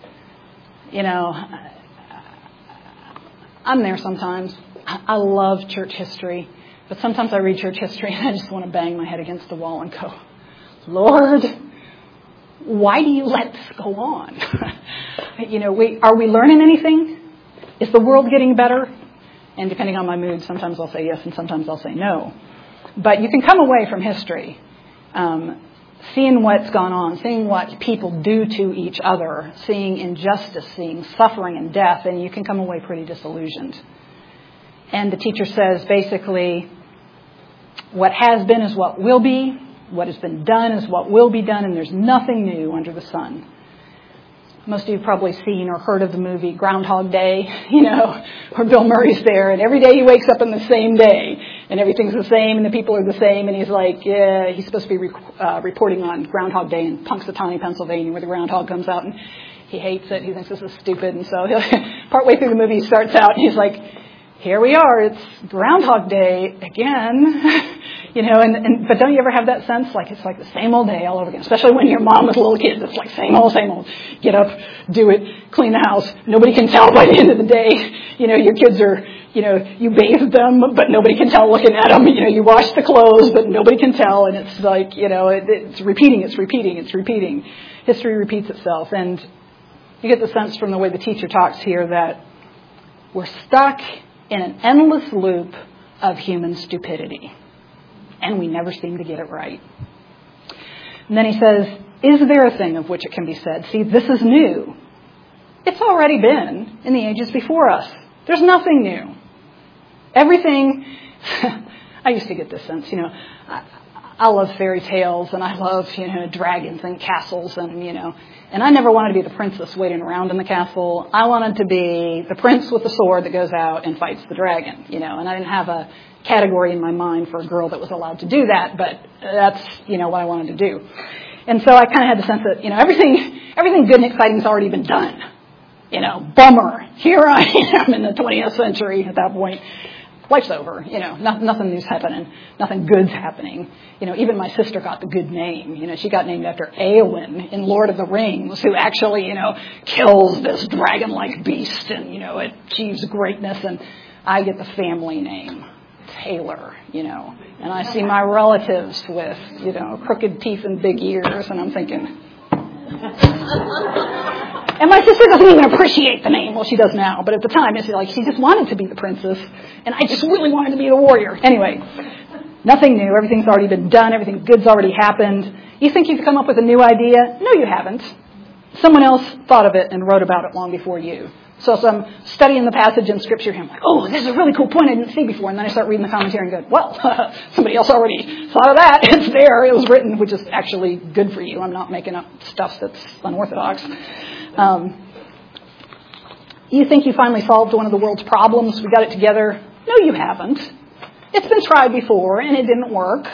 I'm there sometimes. I love church history, but sometimes I read church history and I just want to bang my head against the wall and go, "Lord, why do you let this go on?" Are we learning anything? Is the world getting better? And depending on my mood, sometimes I'll say yes and sometimes I'll say no. But you can come away from history seeing what's gone on, seeing what people do to each other, seeing injustice, seeing suffering and death, and you can come away pretty disillusioned. And the teacher says, basically, what has been is what will be, what has been done is what will be done, and there's nothing new under the sun. Most of you have probably seen or heard of the movie Groundhog Day, where Bill Murray's there, and every day he wakes up on the same day, and everything's the same, and the people are the same, and he's like, he's supposed to be reporting on Groundhog Day in Punxsutawney, Pennsylvania, where the groundhog comes out, and he hates it. He thinks this is stupid, and so partway through the movie he starts out, and he's like, here we are. It's Groundhog Day again. But don't you ever have that sense like it's like the same old day all over again, especially when you're mom with little kids. It's like same old, same old. Get up, do it, clean the house. Nobody can tell by the end of the day. Your kids are, you bathe them, but nobody can tell looking at them. You wash the clothes, but nobody can tell. And it's like, it's repeating. History repeats itself. And you get the sense from the way the teacher talks here that we're stuck in an endless loop of human stupidity. And we never seem to get it right. And then he says, is there a thing of which it can be said? See, this is new. It's already been in the ages before us. There's nothing new. Everything, I used to get this sense, I love fairy tales and I love, dragons and castles and I never wanted to be the princess waiting around in the castle. I wanted to be the prince with the sword that goes out and fights the dragon, and I didn't have a category in my mind for a girl that was allowed to do that, but that's, what I wanted to do. And so I kind of had the sense that, everything good and exciting has already been done. Bummer. Here I am in the 20th century at that point. Life's over. Nothing new's happening. Nothing good's happening. Even my sister got the good name. She got named after Éowyn in Lord of the Rings, who actually, kills this dragon-like beast and, achieves greatness. And I get the family name, Taylor, and I see my relatives with, crooked teeth and big ears, and I'm thinking. And my sister doesn't even appreciate the name. Well, she does now, but at the time, it's like she just wanted to be the princess, and I just really wanted to be the warrior. Anyway, nothing new. Everything's already been done. Everything good's already happened. You think you've come up with a new idea? No, you haven't. Someone else thought of it and wrote about it long before you. So as I'm studying the passage in Scripture here, I'm like, oh, this is a really cool point I didn't see before. And then I start reading the commentary and go, well, somebody else already thought of that. It's there. It was written, which is actually good for you. I'm not making up stuff that's unorthodox. You think you finally solved one of the world's problems? We got it together. No, you haven't. It's been tried before, and it didn't work.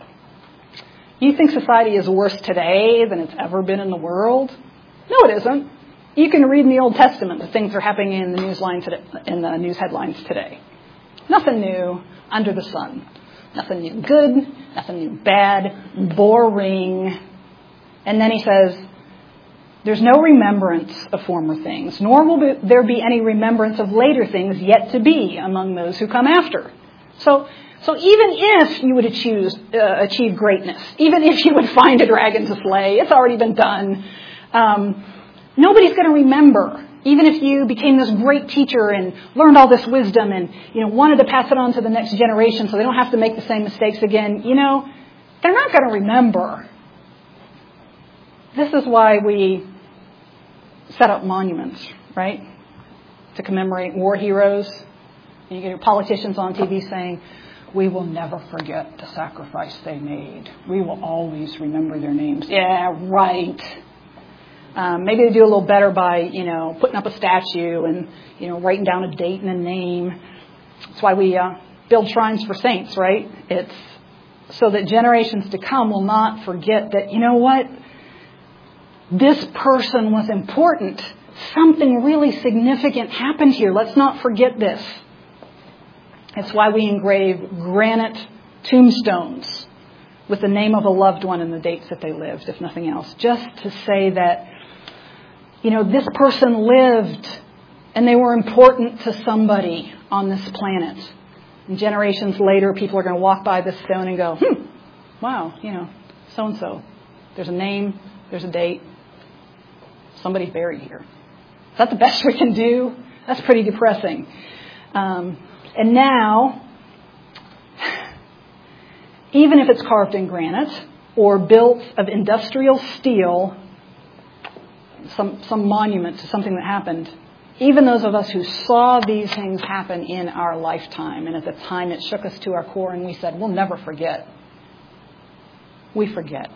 You think society is worse today than it's ever been in the world? No, it isn't. You can read in the Old Testament that things are happening in the news headlines today. Nothing new under the sun. Nothing new good, nothing new bad, boring. And then he says, there's no remembrance of former things, nor will there be any remembrance of later things yet to be among those who come after. So even if you would achieve greatness, even if you would find a dragon to slay, it's already been done. Nobody's going to remember. Even if you became this great teacher and learned all this wisdom and, wanted to pass it on to the next generation so they don't have to make the same mistakes again, they're not going to remember. This is why we set up monuments, right? To commemorate war heroes. And you get your politicians on TV saying, we will never forget the sacrifice they made. We will always remember their names. Yeah, right. Maybe they do a little better by, putting up a statue and, writing down a date and a name. That's why we build shrines for saints, right? It's so that generations to come will not forget that, what? This person was important. Something really significant happened here. Let's not forget this. It's why we engrave granite tombstones with the name of a loved one and the dates that they lived, if nothing else. Just to say that, this person lived and they were important to somebody on this planet. And generations later, people are going to walk by this stone and go, wow, so-and-so. There's a name, there's a date. Somebody's buried here. Is that the best we can do? That's pretty depressing. And now, even if it's carved in granite or built of industrial steel, some monument to something that happened, even those of us who saw these things happen in our lifetime, and at the time it shook us to our core and we said, we'll never forget. We forget.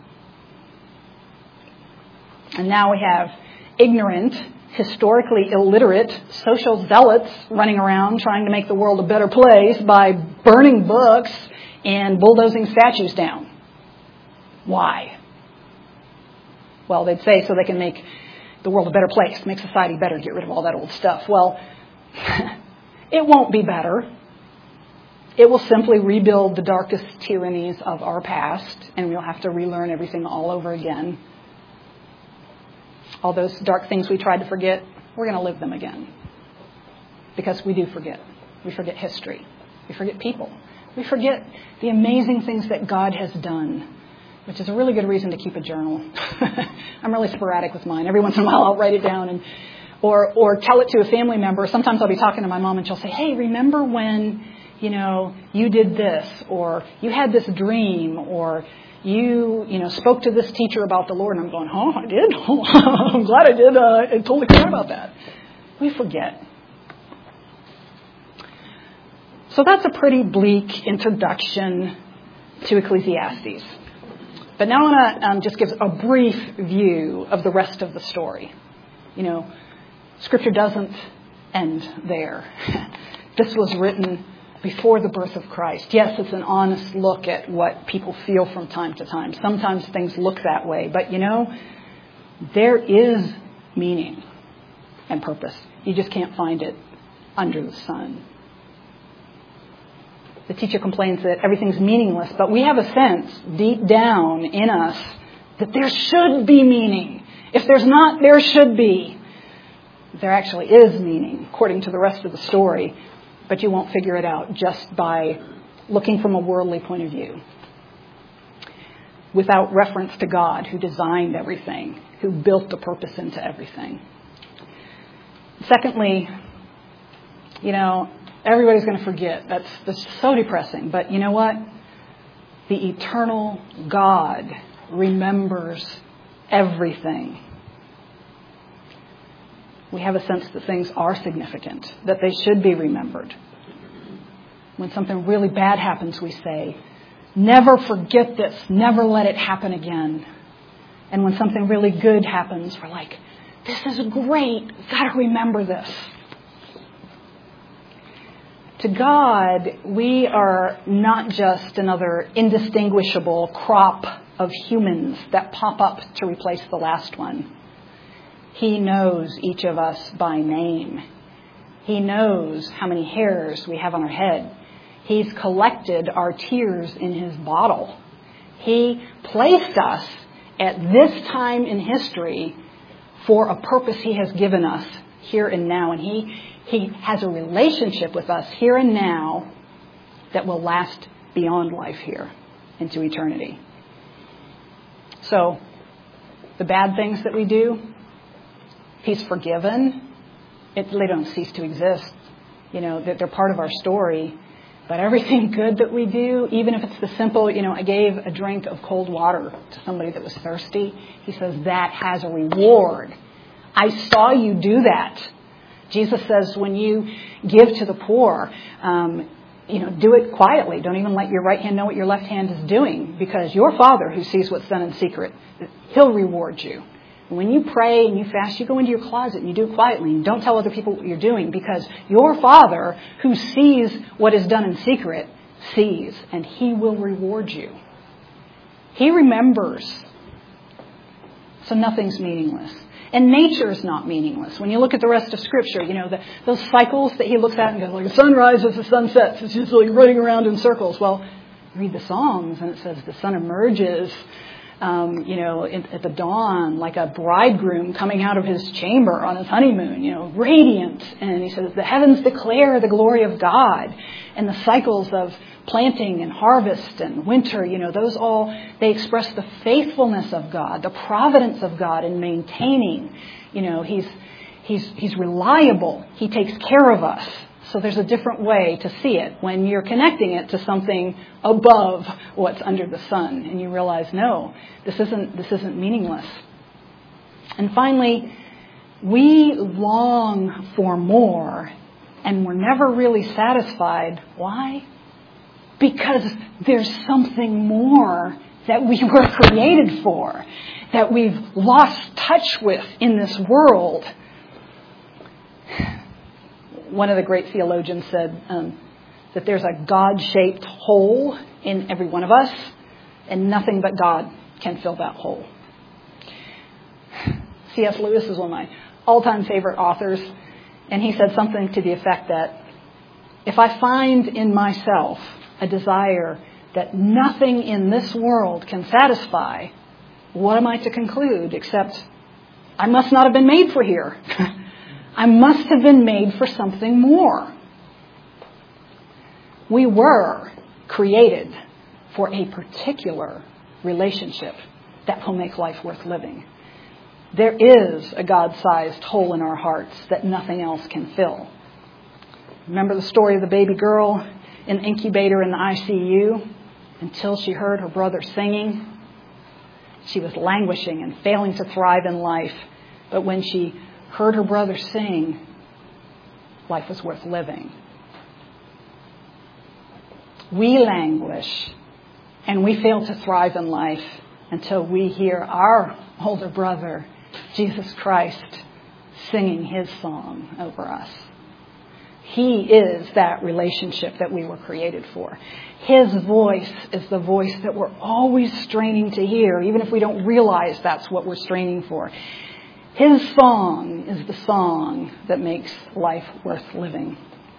And now we have ignorant, historically illiterate, social zealots running around trying to make the world a better place by burning books and bulldozing statues down. Why? Well, they'd say so they can make the world a better place, make society better, get rid of all that old stuff. Well, It won't be better. It will simply rebuild the darkest tyrannies of our past, and we'll have to relearn everything all over again. All those dark things we tried to forget, we're going to live them again. Because we do forget. We forget history. We forget people. We forget the amazing things that God has done, which is a really good reason to keep a journal. I'm really sporadic with mine. Every once in a while I'll write it down or tell it to a family member. Sometimes I'll be talking to my mom and she'll say, hey, remember when, you did this, or you had this dream, or you spoke to this teacher about the Lord. And I'm going, oh, I did? I'm glad I did. I totally forgot about that. We forget. So that's a pretty bleak introduction to Ecclesiastes. But now I want to just give a brief view of the rest of the story. Scripture doesn't end there. This was written before the birth of Christ. Yes, it's an honest look at what people feel from time to time. Sometimes things look that way. But, there is meaning and purpose. You just can't find it under the sun. The teacher complains that everything's meaningless, but we have a sense deep down in us that there should be meaning. If there's not, there should be. There actually is meaning, according to the rest of the story, but you won't figure it out just by looking from a worldly point of view. Without reference to God, who designed everything, who built the purpose into everything. Secondly, everybody's going to forget. That's so depressing. But you know what? The eternal God remembers everything. We have a sense that things are significant, that they should be remembered. When something really bad happens, we say, never forget this, never let it happen again. And when something really good happens, we're like, this is great, got to remember this. To God, we are not just another indistinguishable crop of humans that pop up to replace the last one. He knows each of us by name. He knows how many hairs we have on our head. He's collected our tears in his bottle. He placed us at this time in history for a purpose he has given us here and now. And He has a relationship with us here and now that will last beyond life here into eternity. So, the bad things that we do, He's forgiven. They don't cease to exist. They're part of our story. But everything good that we do, even if it's the simple, I gave a drink of cold water to somebody that was thirsty. He says that has a reward. I saw you do that. Jesus says when you give to the poor, do it quietly. Don't even let your right hand know what your left hand is doing, because your Father who sees what's done in secret, He'll reward you. And when you pray and you fast, you go into your closet and you do it quietly and don't tell other people what you're doing, because your Father who sees what is done in secret sees, and He will reward you. He remembers. So nothing's meaningless. And nature is not meaningless. When you look at the rest of Scripture, those cycles that He looks at and goes, like the sun rises, the sun sets. It's just like running around in circles. Well, read the Psalms and it says the sun emerges, at the dawn like a bridegroom coming out of his chamber on his honeymoon, radiant. And he says the heavens declare the glory of God. And the cycles of planting and harvest and winter, those all, they express the faithfulness of God, the providence of God in maintaining. He's reliable. He takes care of us. So there's a different way to see it when you're connecting it to something above what's under the sun, and you realize, no, this isn't meaningless. And finally, we long for more, and we're never really satisfied. Why? Because there's something more that we were created for, that we've lost touch with in this world. One of the great theologians said that there's a God-shaped hole in every one of us, and nothing but God can fill that hole. C.S. Lewis is one of my all-time favorite authors, and he said something to the effect that if I find in myself a desire that nothing in this world can satisfy, what am I to conclude except I must not have been made for here? I must have been made for something more. We were created for a particular relationship that will make life worth living. There is a God-sized hole in our hearts that nothing else can fill. Remember the story of the baby girl in the incubator in the ICU until she heard her brother singing? She was languishing and failing to thrive in life. But when she heard her brother sing, life was worth living. We languish and we fail to thrive in life until we hear our older brother, Jesus Christ, singing his song over us. He is that relationship that we were created for. His voice is the voice that we're always straining to hear, even if we don't realize that's what we're straining for. His song is the song that makes life worth living.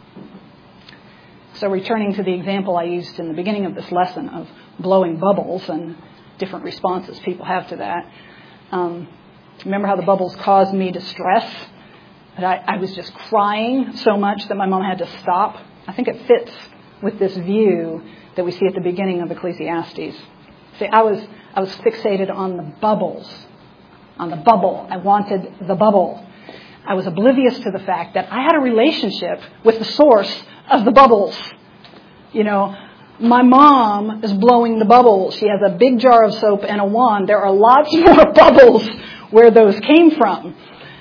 So returning to the example I used in the beginning of this lesson of blowing bubbles and different responses people have to that. Remember how the bubbles caused me distress? That I was just crying so much that my mom had to stop. I think it fits with this view that we see at the beginning of Ecclesiastes. See, I was fixated on the bubbles, on the bubble. I wanted the bubble. I was oblivious to the fact that I had a relationship with the source of the bubbles. You know, my mom is blowing the bubbles. She has a big jar of soap and a wand. There are lots more bubbles where those came from.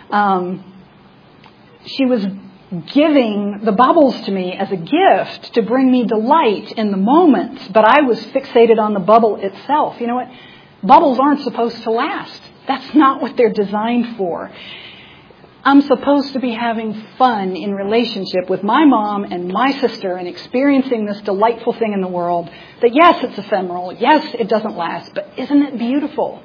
She was giving the bubbles to me as a gift to bring me delight in the moment, but I was fixated on the bubble itself. You know what? Bubbles aren't supposed to last. That's not what they're designed for. I'm supposed to be having fun in relationship with my mom and my sister and experiencing this delightful thing in the world that, yes, it's ephemeral. Yes, it doesn't last, but isn't it beautiful?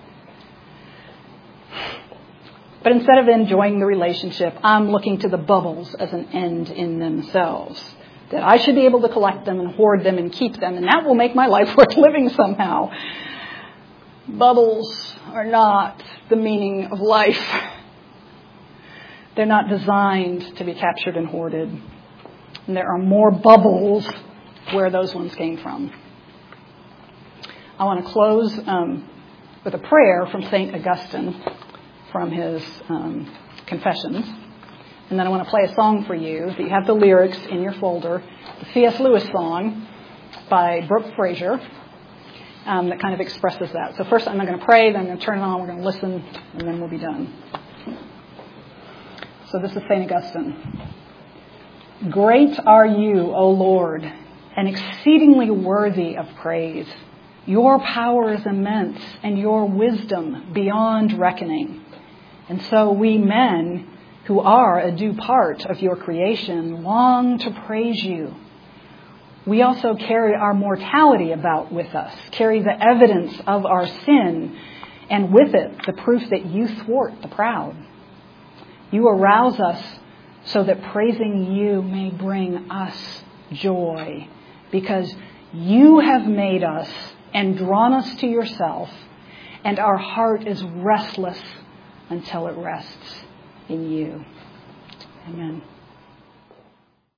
But instead of enjoying the relationship, I'm looking to the bubbles as an end in themselves. That I should be able to collect them and hoard them and keep them, and that will make my life worth living somehow. Bubbles are not the meaning of life. They're not designed to be captured and hoarded. And there are more bubbles where those ones came from. I want to close with a prayer from St. Augustine from his Confessions. And then I want to play a song for you. That you have the lyrics in your folder. The C.S. Lewis song by Brooke Fraser that kind of expresses that. So first I'm going to pray, then I'm going to turn it on, we're going to listen, and then we'll be done. So this is St. Augustine. Great are you, O Lord, and exceedingly worthy of praise. Your power is immense, and your wisdom beyond reckoning. And so we men, who are a due part of your creation, long to praise you. We also carry our mortality about with us, carry the evidence of our sin, and with it the proof that you thwart the proud. You arouse us so that praising you may bring us joy, because you have made us and drawn us to yourself, and our heart is restless until it rests in you. Amen.